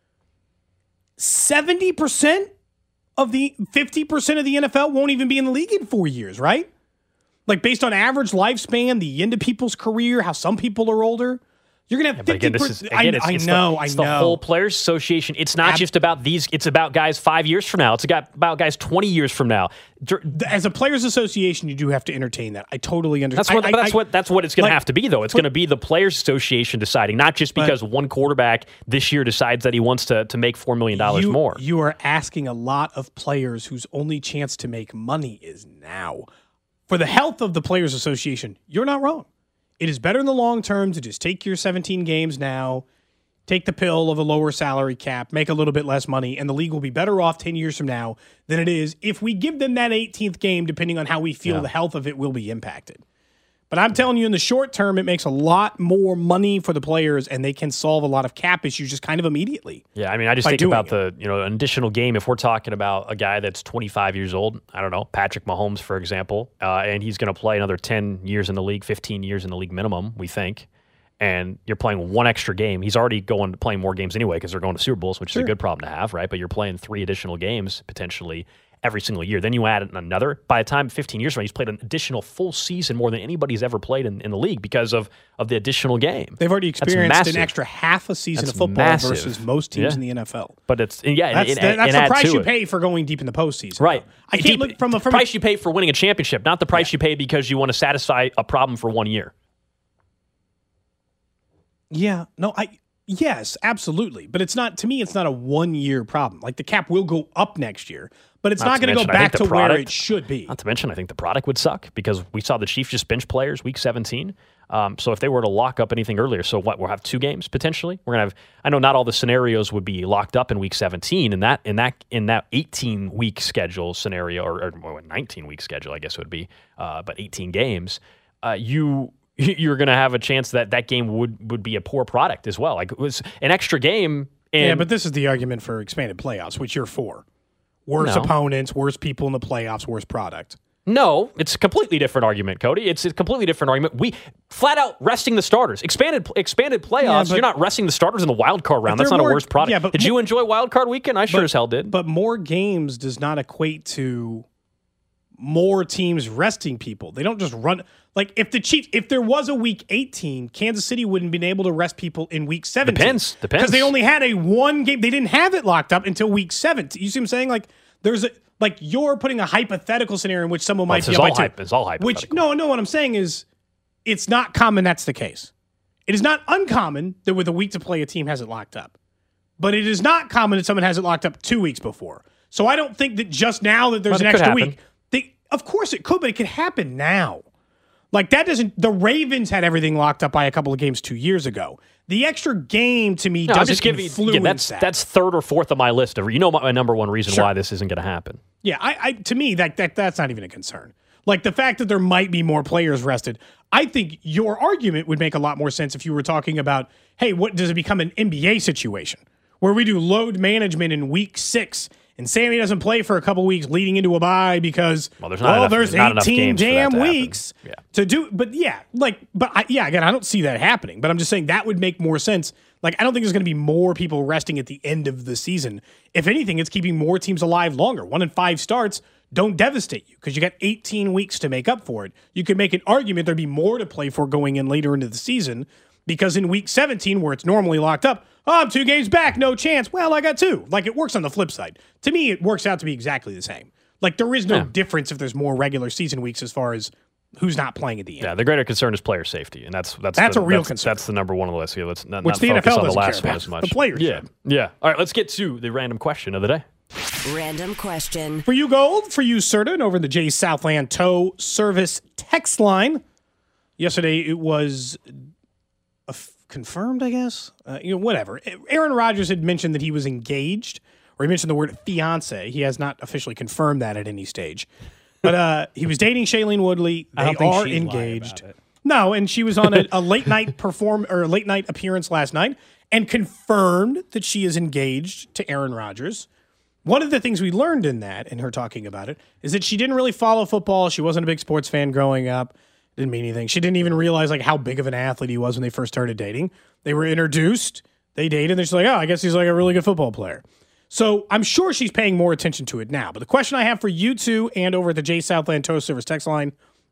70% of the 50% of the NFL won't even be in the league in 4 years, right? Like, based on average lifespan, the end of people's career, how some people are older. You're going to have 50%. I know. It's the whole Players Association. It's not just about these. It's about guys 5 years from now. It's about guys 20 years from now. As a Players Association, you do have to entertain that. I totally understand. That's what it's going to have to be, though. It's going to be the Players Association deciding, not just because one quarterback this year decides that he wants to make $4 million more. You are asking a lot of players whose only chance to make money is now. For the health of the Players Association, you're not wrong. It is better in the long term to just take your 17 games now, take the pill of a lower salary cap, make a little bit less money, and the league will be better off 10 years from now than it is if we give them that 18th game, depending on how we feel the health of it will be impacted. But I'm telling you, in the short term, it makes a lot more money for the players, and they can solve a lot of cap issues just kind of immediately. Yeah, I mean, I just think about an additional game. If we're talking about a guy that's 25 years old, I don't know, Patrick Mahomes, for example, and he's going to play another 10 years in the league, 15 years in the league minimum, we think, and you're playing one extra game. He's already playing more games anyway because they're going to Super Bowls, which is a good problem to have, right? But you're playing 3 additional games potentially every single year. Then you add another. By the time 15 years from now, he's played an additional full season more than anybody's ever played in the league because of the additional game. They've already experienced an extra half a season of football versus most teams in the NFL. But that's the price you pay for going deep in the postseason. Right. I can't look from the price you pay for winning a championship, not the price you pay because you want to satisfy a problem for 1 year. Yeah. No, yes, absolutely. But it's not, to me, it's not a 1 year problem. Like, the cap will go up next year, but it's not going to go back to where it should be. Not to mention, I think the product would suck because we saw the Chiefs just bench players week 17. So if they were to lock up anything earlier, so what? We'll have 2 games potentially. We're gonna have. I know not all the scenarios would be locked up in week 17 in that 18-week schedule scenario or 19-week schedule, I guess it would be. But 18 games, you're going to have a chance that game would be a poor product as well. Like, it was an extra game. Yeah, but this is the argument for expanded playoffs, which you're for. Worse opponents, worse people in the playoffs, worse product. No, it's a completely different argument, Cody. It's a completely different argument. We flat out resting the starters. Expanded playoffs, you're not resting the starters in the wild card round. That's not a worse product. Yeah, did you enjoy wild card weekend? I sure as hell did. But more games does not equate to more teams resting people. They don't just run. Like, if there was a week 18, Kansas City wouldn't been able to rest people in week 17. Depends. Because they only had a 1 game. They didn't have it locked up until week 17. You see what I'm saying? Like, you're putting a hypothetical scenario in which someone might be up by 2. It's all hypothetical. Which, no, what I'm saying is it's not common that's the case. It is not uncommon that with a week to play, a team has it locked up. But it is not common that someone has it locked up 2 weeks before. So I don't think that just now that there's an extra week. Of course it could, but it could happen now. Like, the Ravens had everything locked up by a couple of games 2 years ago. The extra game, to me, doesn't influence that. That's 3rd or 4th on my list. My number one reason why this isn't going to happen. Yeah, to me, that's not even a concern. Like, the fact that there might be more players rested, I think your argument would make a lot more sense if you were talking about, hey, what does it become an NBA situation where we do load management in week 6 and Sammy doesn't play for a couple weeks leading into a bye because there's 18 damn weeks to do. But again, I don't see that happening. But I'm just saying that would make more sense. Like, I don't think there's going to be more people resting at the end of the season. If anything, it's keeping more teams alive longer. 1 in 5 starts don't devastate you because you got 18 weeks to make up for it. You could make an argument there'd be more to play for going in later into the season because in week 17, where it's normally locked up, I'm 2 games back, no chance. Well, I got 2. Like, it works on the flip side. To me, it works out to be exactly the same. Like, there is no difference if there's more regular season weeks as far as who's not playing at the end. Yeah, the greater concern is player safety, and that's a real concern. That's the number one on the list here. Let's not Which the focus NFL on the doesn't last care one about. as much. The players. Yeah. All right, let's get to the random question of the day. Random question. For you, Gold, for you, Certain, over the Jay Southland Tow Service text line. Yesterday, it was confirmed, I guess. Whatever. Aaron Rodgers had mentioned that he was engaged, or he mentioned the word fiance. He has not officially confirmed that at any stage. But he was dating Shailene Woodley. They are engaged. No, and she was on a late night late night appearance last night and confirmed that she is engaged to Aaron Rodgers. One of the things we learned in that, and her talking about it, is that she didn't really follow football. She wasn't a big sports fan growing up. Didn't mean anything. She didn't even realize like how big of an athlete he was when they first started dating. They were introduced, they dated, and she's like, oh, I guess he's like a really good football player. So I'm sure she's paying more attention to it now. But the question I have for you two and over at the J Southland Toast Service text line,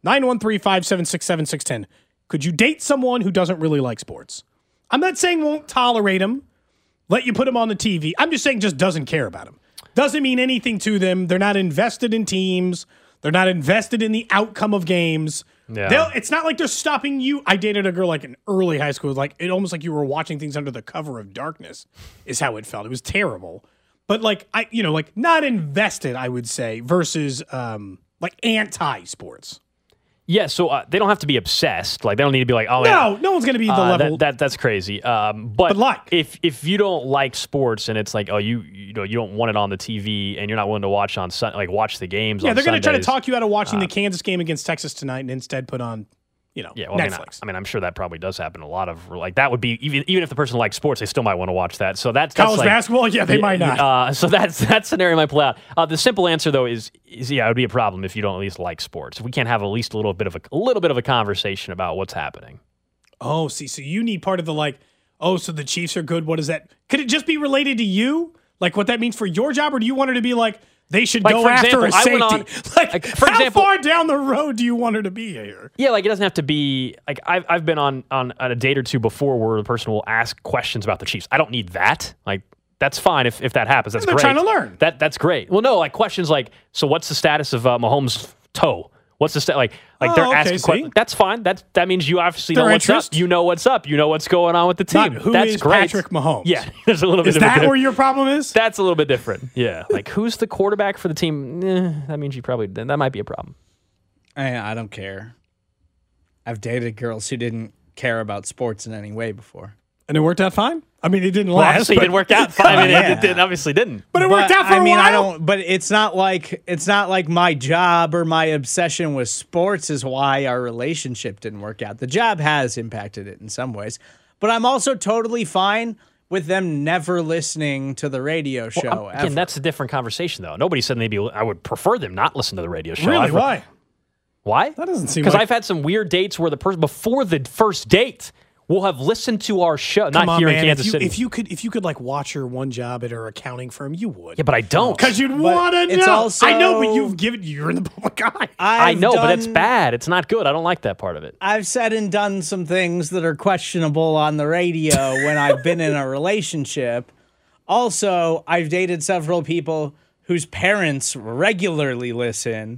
913-576-7610. Could you date someone who doesn't really like sports? I'm not saying won't tolerate him, let you put him on the TV. I'm just saying just doesn't care about him. Doesn't mean anything to them. They're not invested in teams. They're not invested in the outcome of games. Yeah. It's not like they're stopping you. I dated a girl like in early high school. Like it almost like you were watching things under the cover of darkness is how it felt. It was terrible. But like like not invested, I would say, versus like anti-sports. Yeah, so they don't have to be obsessed. Like they don't need to be like, oh, no one's going to be the level. That's crazy. But like, if you don't like sports and it's like, oh, you don't want it on the TV and you're not willing to watch watch the games. Yeah, they're going to try to talk you out of watching the Kansas game against Texas tonight and instead put on. Netflix. I mean, I'm sure that probably does happen. A lot of like that would be even if the person likes sports, they still might want to watch that. So that's college basketball. Yeah, they might not. So that scenario might play out. The simple answer though is it would be a problem if you don't at least like sports. If we can't have at least a little bit of a conversation about what's happening. Oh, see, so you need part of the like. Oh, so the Chiefs are good. What is that? Could it just be related to you? Like what that means for your job, or do you want her to be like? They should go after a safety. How far down the road do you want her to be here? Yeah, like it doesn't have to be like I've been on a date or two before where the person will ask questions about the Chiefs. I don't need that. Like that's fine if that happens. That's great. They're trying to learn. That's great. Well, no, like questions like, so what's the status of Mahomes' toe? What's the like they're asking questions. That's fine. That means you obviously know what's up. You know what's up. You know what's going on with the team. That's great. Patrick Mahomes? Yeah, there's a little bit. Is that where your problem is? That's a little bit different. Yeah, like who's the quarterback for the team? That means that might be a problem. I don't care. I've dated girls who didn't care about sports in any way before. And it worked out fine? I mean, it didn't last. Obviously, it didn't work out fine. I mean, it obviously didn't. But it worked out for a while. But it's not like my job or my obsession with sports is why our relationship didn't work out. The job has impacted it in some ways. But I'm also totally fine with them never listening to the radio show. Again, that's a different conversation, though. Nobody said maybe I would prefer them not listen to the radio show. Really? Why? Why? That doesn't seem because I've had some weird dates where the person before the first date will have listened to our show. Not here in Kansas City. If you could like watch her one job at her accounting firm, you would. Yeah, but I don't. Because you'd want to know. Also, I know, but you're in the public eye. I know, but it's bad. It's not good. I don't like that part of it. I've said and done some things that are questionable on the radio when I've been in a relationship. Also, I've dated several people whose parents regularly listen.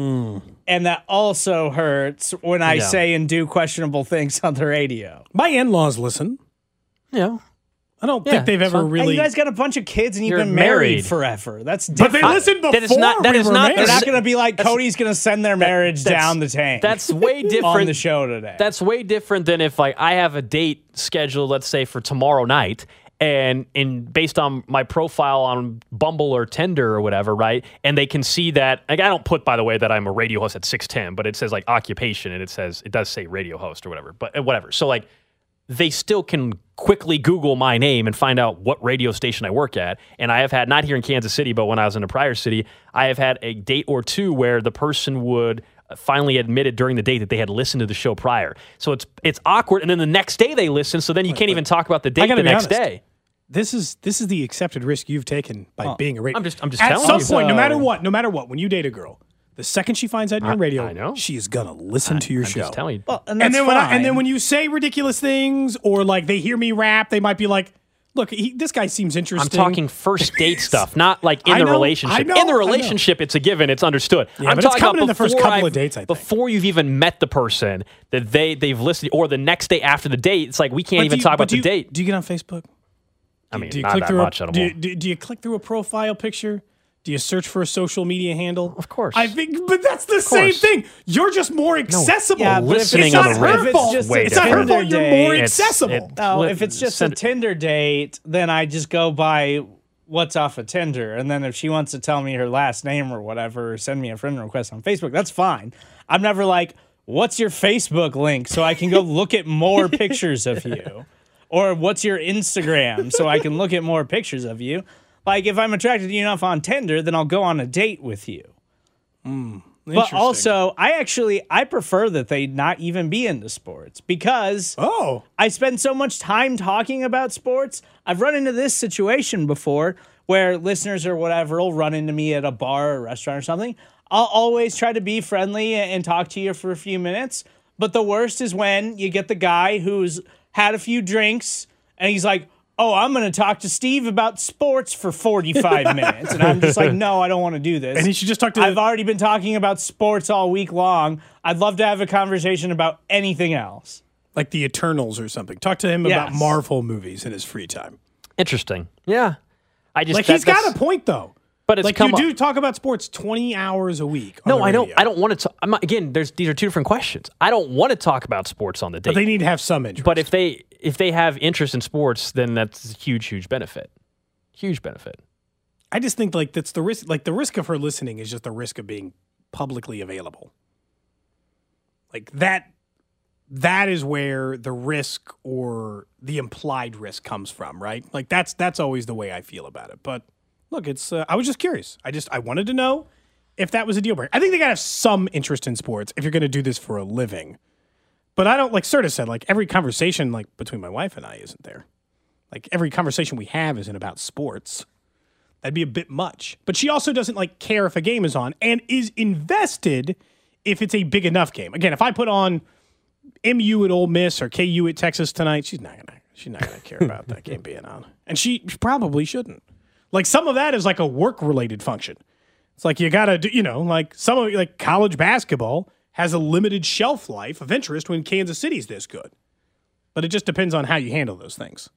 And that also hurts when I say and do questionable things on the radio. My in-laws listen. Yeah. I don't think they've ever really... You guys got a bunch of kids and you've been married forever. That's different. But they listened before They're not going to be like, Cody's going to send their marriage down the tank. That's way different. On the show today. That's way different than if like I have a date scheduled, let's say, for tomorrow night, and based on my profile on Bumble or Tinder or whatever, right? And they can see that, like, I don't put, by the way, that I'm a radio host at 610, but it says like occupation, and it does say radio host or whatever, but whatever. So like they still can quickly Google my name and find out what radio station I work at. And I have had, not here in Kansas City, but when I was in a prior city, I have had a date or two where the person would finally admitted during the date that they had listened to the show prior. So it's awkward, and then the next day they listen, so then you can't even talk about the date the next day. This is the accepted risk you've taken by being a radio. I'm just telling you. At some point, so. no matter what, when you date a girl, the second she finds out you're on radio, she is gonna listen to your show. Just telling you. Well, and then when you say ridiculous things or like they hear me rap, they might be like, "Look, this guy seems interesting." I'm talking first date stuff, not like in the relationship. In the relationship, it's a given; it's understood. Yeah, I'm but talking it's coming about in the first couple of dates. I think before you've even met the person that they've listened, or the next day after the date, it's like we can't even talk about the date. Do you get on Facebook? I mean, not that much. Do you click through a profile picture? Do you search for a social media handle? Of course. I think, but that's the same thing. You're just more accessible. Yeah, but listening it's on not the her radio. fault. It's not her fault. You're more accessible. No, if it's just a Tinder date, then I just go by what's off of Tinder. And then if she wants to tell me her last name or whatever, or send me a friend request on Facebook, that's fine. I'm never like, what's your Facebook link so I can go look at more pictures of you? Or what's your Instagram so I can look at more pictures of you? Like, if I'm attracted to you enough on Tinder, then I'll go on a date with you. But also, I prefer that they not even be into sports because I spend so much time talking about sports. I've run into this situation before where listeners or whatever will run into me at a bar or a restaurant or something. I'll always try to be friendly and talk to you for a few minutes. But the worst is when you get the guy who's had a few drinks and he's like, oh, I'm going to talk to Steve about sports for 45 minutes. And I'm just like, no, I don't want to do this. And he should just talk to I've already been talking about sports all week long. I'd love to have a conversation about anything else. Like the Eternals or something. Talk to him about Marvel movies in his free time. Interesting. Yeah. He's got a point, though. But it's like you do talk about sports 20 hours a week. No, I don't. I don't want to. Again, these are two different questions. I don't want to talk about sports on the date. But they need to have some interest. But if they have interest in sports, then that's a huge benefit. Huge benefit. I just think like that's the risk. Like the risk of her listening is just the risk of being publicly available. Like that. That is where the risk or the implied risk comes from, right? Like that's always the way I feel about it. But. Look, it's. I was just curious. I wanted to know if that was a deal breaker. I think they got to have some interest in sports if you're going to do this for a living. But I don't, like Serta said, like every conversation like between my wife and I isn't there. Like every conversation we have isn't about sports. That'd be a bit much. But she also doesn't like care if a game is on and is invested if it's a big enough game. Again, if I put on MU at Ole Miss or KU at Texas tonight, she's not gonna care about that game being on, and she probably shouldn't. Like some of that is like a work-related function. It's like you got to do, like some of like college basketball has a limited shelf life of interest when Kansas City's this good. But it just depends on how you handle those things.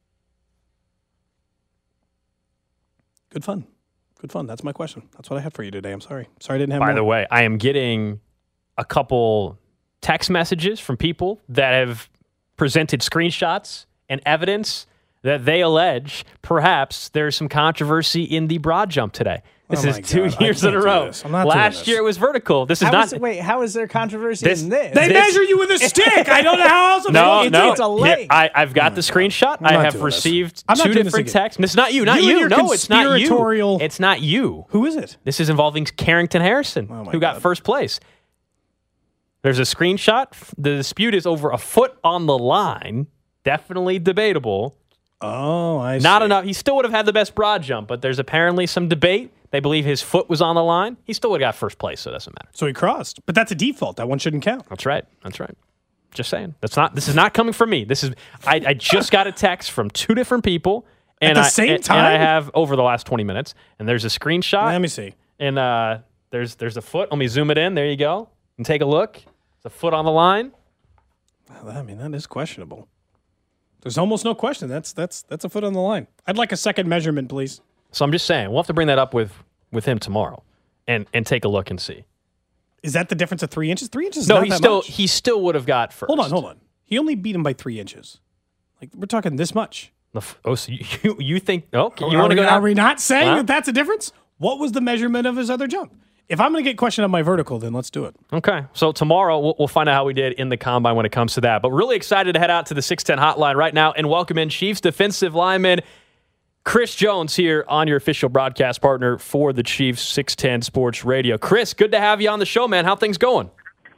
Good fun. Good fun. That's my question. That's what I had for you today. I'm sorry. Sorry I didn't have more. By the way, I am getting a couple text messages from people that have presented screenshots and evidence that they allege perhaps there's some controversy in the broad jump today. This is 2 years in a row. Last year it was vertical. This is not. How is there controversy in this? They measure you with a stick. I don't know how else. It's a leg. I've got the screenshot. I have received two different texts. It's not you. Not you. No, it's not you. It's not you. Who is it? This is involving Carrington Harrison, who got first place. There's a screenshot. The dispute is over a foot on the line. Definitely debatable. Oh, I see. Not enough. He still would have had the best broad jump, but there's apparently some debate. They believe his foot was on the line. He still would have got first place, so it doesn't matter. So he crossed. But that's a default. That one shouldn't count. That's right. Just saying. This is not coming from me. I just got a text from two different people. And at the same time? And I have over the last 20 minutes. And there's a screenshot. Let me see. And there's a foot. Let me zoom it in. There you go. And take a look. There's a foot on the line. Well, I mean, that is questionable. There's almost no question. That's a foot on the line. I'd like a second measurement, please. So I'm just saying, we'll have to bring that up with him tomorrow and take a look and see. Is that the difference of 3 inches? 3 inches is no, not that much. He still would have got first. Hold on. He only beat him by 3 inches. Like, we're talking this much. So you think, you want to go down? Are we not saying that that's a difference? What was the measurement of his other jump? If I'm going to get questioned on my vertical, then let's do it. Okay. So tomorrow, we'll find out how we did in the combine when it comes to that. But really excited to head out to the 610 hotline right now and welcome in Chiefs defensive lineman Chris Jones here on your official broadcast partner for the Chiefs 610 Sports Radio. Chris, good to have you on the show, man. How things going?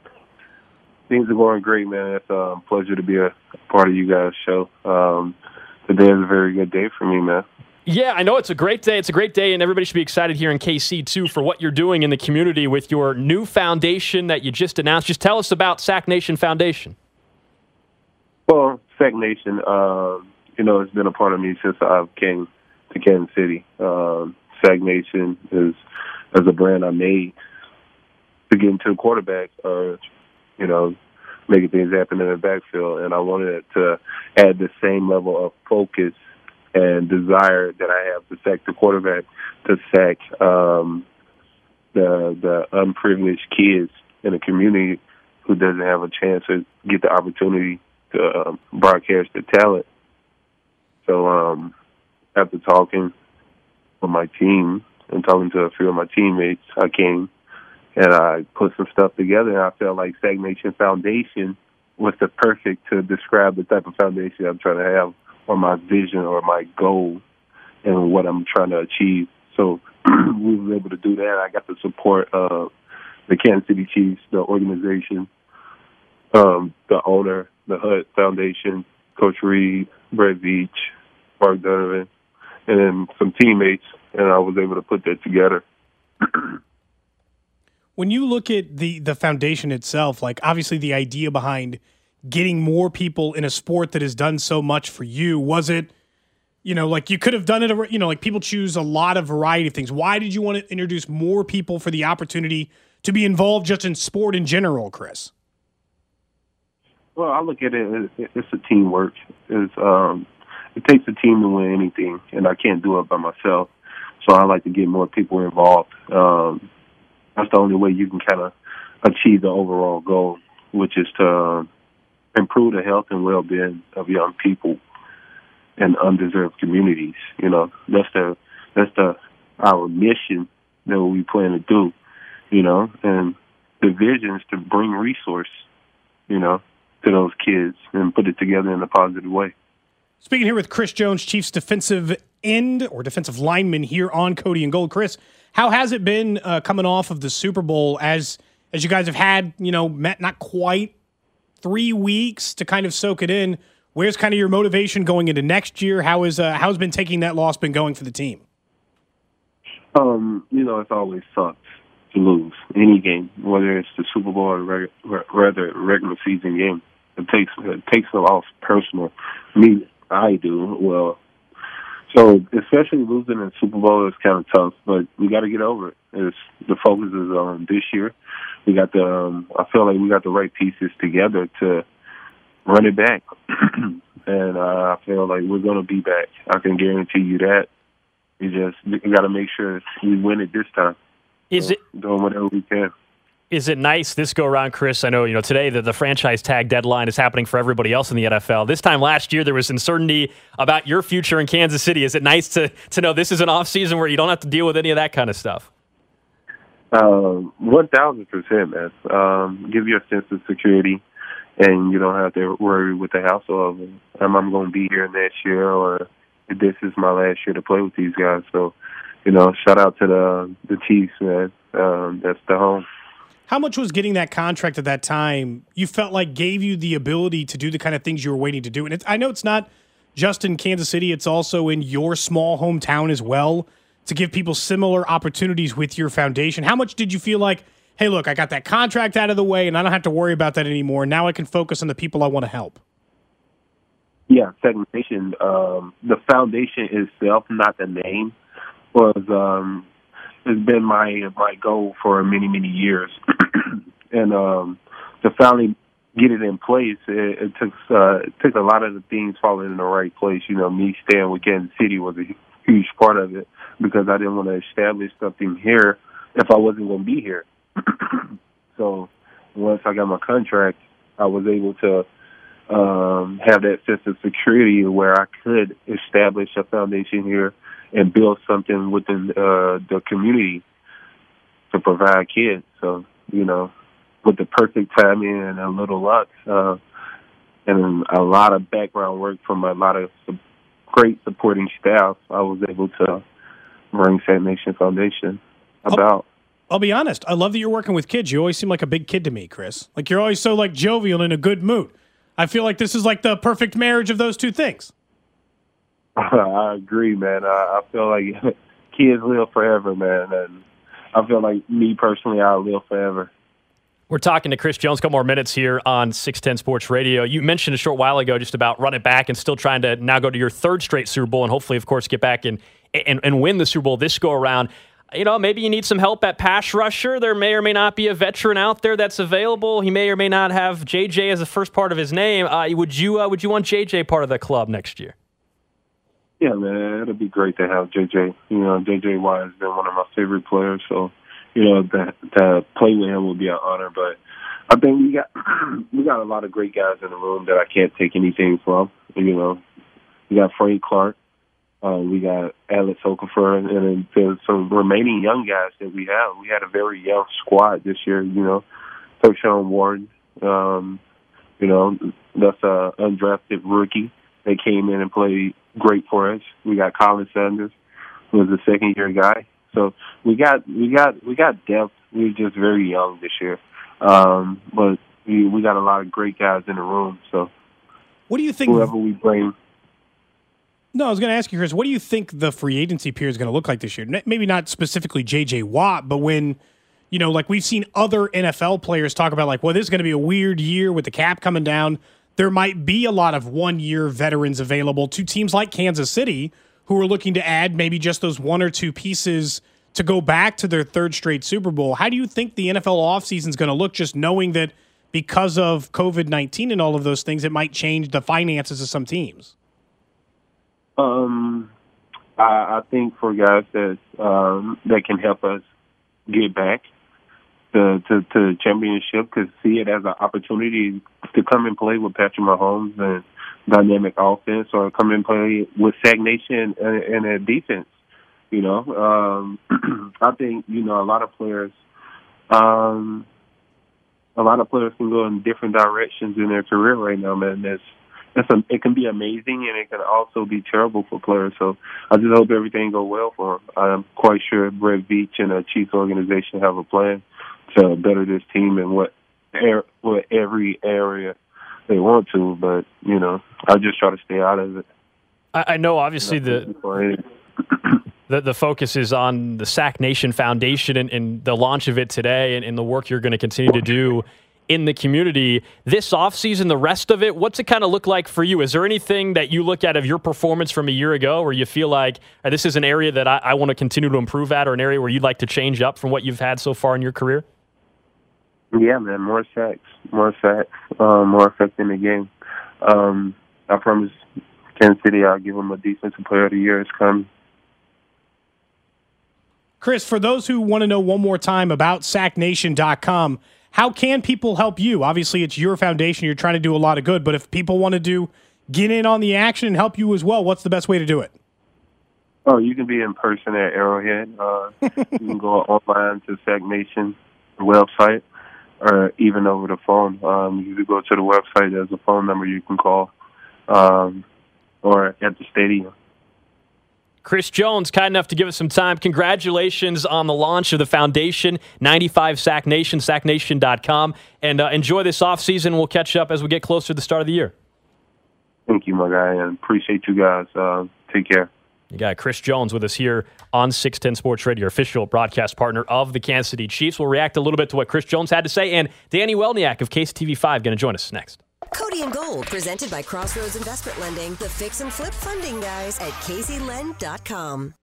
Things are going great, man. It's a pleasure to be a part of you guys' show. Today is a very good day for me, man. Yeah, I know it's a great day. It's a great day, and everybody should be excited here in KC, too, for what you're doing in the community with your new foundation that you just announced. Just tell us about Sac Nation Foundation. Well, Sac Nation, it's been a part of me since I came to Kansas City. Sac Nation is a brand I made to get into a quarterback, making things happen in the backfield, and I wanted it to add the same level of focus and desire that I have to sack the quarterback, to sack the unprivileged kids in the community who doesn't have a chance to get the opportunity to broadcast the talent. So after talking with my team and talking to a few of my teammates, I came and I put some stuff together, and I felt like Sag Nation Foundation was the perfect to describe the type of foundation I'm trying to have, or my vision or my goal and what I'm trying to achieve. So we were able to do that. I got the support of the Kansas City Chiefs, the organization, the owner, the HUD Foundation, Coach Reed, Brett Veach, Mark Donovan, and then some teammates, and I was able to put that together. When you look at the foundation itself, like obviously the idea behind getting more people in a sport that has done so much for you, was it, like you could have done it, like people choose a lot of variety of things. Why did you want to introduce more people for the opportunity to be involved just in sport in general, Chris? Well, I look at it, it's a teamwork. It takes a team to win anything, and I can't do it by myself. So I like to get more people involved. That's the only way you can kind of achieve the overall goal, which is to improve the health and well-being of young people in undeserved communities. That's our mission that we plan to do. And the vision is to bring resource, to those kids and put it together in a positive way. Speaking here with Chris Jones, Chiefs defensive end or defensive lineman here on Cody and Gold. Chris, how has it been coming off of the Super Bowl as you guys have had, not quite 3 weeks to kind of soak it in? Where's kind of your motivation going into next year? How's been taking that loss been going for the team? It's always sucks to lose any game, whether it's the Super Bowl or rather a regular season game. It takes a loss personal. I do. Well, so especially losing in the Super Bowl is kind of tough, but we got to get over it. The focus is on this year. We got I feel like we got the right pieces together to run it back, and I feel like we're going to be back. I can guarantee you that. We got to make sure we win it this time. Doing whatever we can. Is it nice this go around, Chris? I know, today the franchise tag deadline is happening for everybody else in the NFL. This time last year, there was uncertainty about your future in Kansas City. Is it nice to know this is an off season where you don't have to deal with any of that kind of stuff? 1,000%, man. Give you a sense of security, and you don't have to worry with the hassle of am I going to be here next year, or if this is my last year to play with these guys. So, shout out to the Chiefs, man. That's the home. How much was getting that contract at that time you felt like gave you the ability to do the kind of things you were waiting to do? And I know it's not just in Kansas City, it's also in your small hometown as well, to give people similar opportunities with your foundation. How much did you feel like, hey, look, I got that contract out of the way and I don't have to worry about that anymore. Now I can focus on the people I want to help? Yeah, Sag Nation, the foundation itself, not the name, was has been my goal for many, many years. And to finally get it in place, it took a lot of the things falling in the right place. Me staying with Kansas City was a huge part of it, because I didn't want to establish something here if I wasn't going to be here. So once I got my contract, I was able to have that sense of security where I could establish a foundation here and build something within the community to provide kids. So, with the perfect timing and a little luck, and a lot of background work from a lot of great supporting staff, I was able to bring Sag Nation Foundation about. I'll be honest. I love that you're working with kids. You always seem like a big kid to me, Chris. Like, you're always so jovial and in a good mood. I feel like this is the perfect marriage of those two things. I agree, man. I feel like kids live forever, man. And I feel like me personally, I'll live forever. We're talking to Chris Jones. A couple more minutes here on 610 Sports Radio. You mentioned a short while ago just about running back and still trying to now go to your third straight Super Bowl and hopefully, of course, get back and win the Super Bowl this go around. Maybe you need some help at pass rusher. There may or may not be a veteran out there that's available. He may or may not have JJ as the first part of his name. Would you want JJ part of the club next year? Yeah, man, it'll be great to have JJ. You know, JJ Watt has been one of my favorite players, so you know to play with him will be an honor. But I think we got a lot of great guys in the room that I can't take anything from. You know, we got Frank Clark, we got Alex Okafor, and then there's some remaining young guys that we have. We had a very young squad this year. You know, Tershawn Wharton, you know, that's an undrafted rookie. They came in and played great for us. We got Colin Sanders, who was a second-year guy. So we got depth. We're just very young this year, but we got a lot of great guys in the room. So what do you think? Whoever we bring. No, I was going to ask you, Chris. What do you think the free agency period is going to look like this year? Maybe not specifically J.J. Watt, but when you know, like we've seen other NFL players talk about, like, well, this is going to be a weird year with the cap coming down. There might be a lot of one-year veterans available to teams like Kansas City who are looking to add maybe just those one or two pieces to go back to their third straight Super Bowl. How do you think the NFL offseason is going to look, just knowing that because of COVID-19 and all of those things, it might change the finances of some teams? I think for guys that can help us get back to the championship, could see it as an opportunity to come and play with Patrick Mahomes and dynamic offense, or come and play with Sac Nation and a defense. You know, I think, you know, a lot of players can go in different directions in their career right now, man. It can be amazing, and it can also be terrible for players. So I just hope everything goes well for them. I'm quite sure Brett Veach and the Chiefs organization have a plan to better this team in what every area they want to. But, you know, I just try to stay out of it. I know, obviously, the focus is on the Sac Nation Foundation and the launch of it today, and the work you're going to continue to do in the community. This offseason, the rest of it, what's it kind of look like for you? Is there anything that you look at of your performance from a year ago where you feel like this is an area that I want to continue to improve at, or an area where you'd like to change up from what you've had so far in your career? Yeah, man, more sacks, more effect in the game. I promise Kansas City I'll give them a Defensive Player of the Year. It's coming. Chris, for those who want to know one more time about SacNation.com, how can people help you? Obviously, it's your foundation. You're trying to do a lot of good, but if people want to get in on the action and help you as well, what's the best way to do it? Oh, you can be in person at Arrowhead. You can go online to Sac Nation website, or even over the phone. You can go to the website. There's a phone number you can call, or at the stadium. Chris Jones, kind enough to give us some time. Congratulations on the launch of the foundation, 95 Sac Nation, SacNation.com. And enjoy this offseason. We'll catch up as we get closer to the start of the year. Thank you, my guy, and appreciate you guys. Take care. You got Chris Jones with us here on 610 Sports Radio, official broadcast partner of the Kansas City Chiefs. We'll react a little bit to what Chris Jones had to say, and Danny Welniak of KCTV5 going to join us next. Cody and Gold, presented by Crossroads Investment Lending, the fix and flip funding guys at KZLend.com.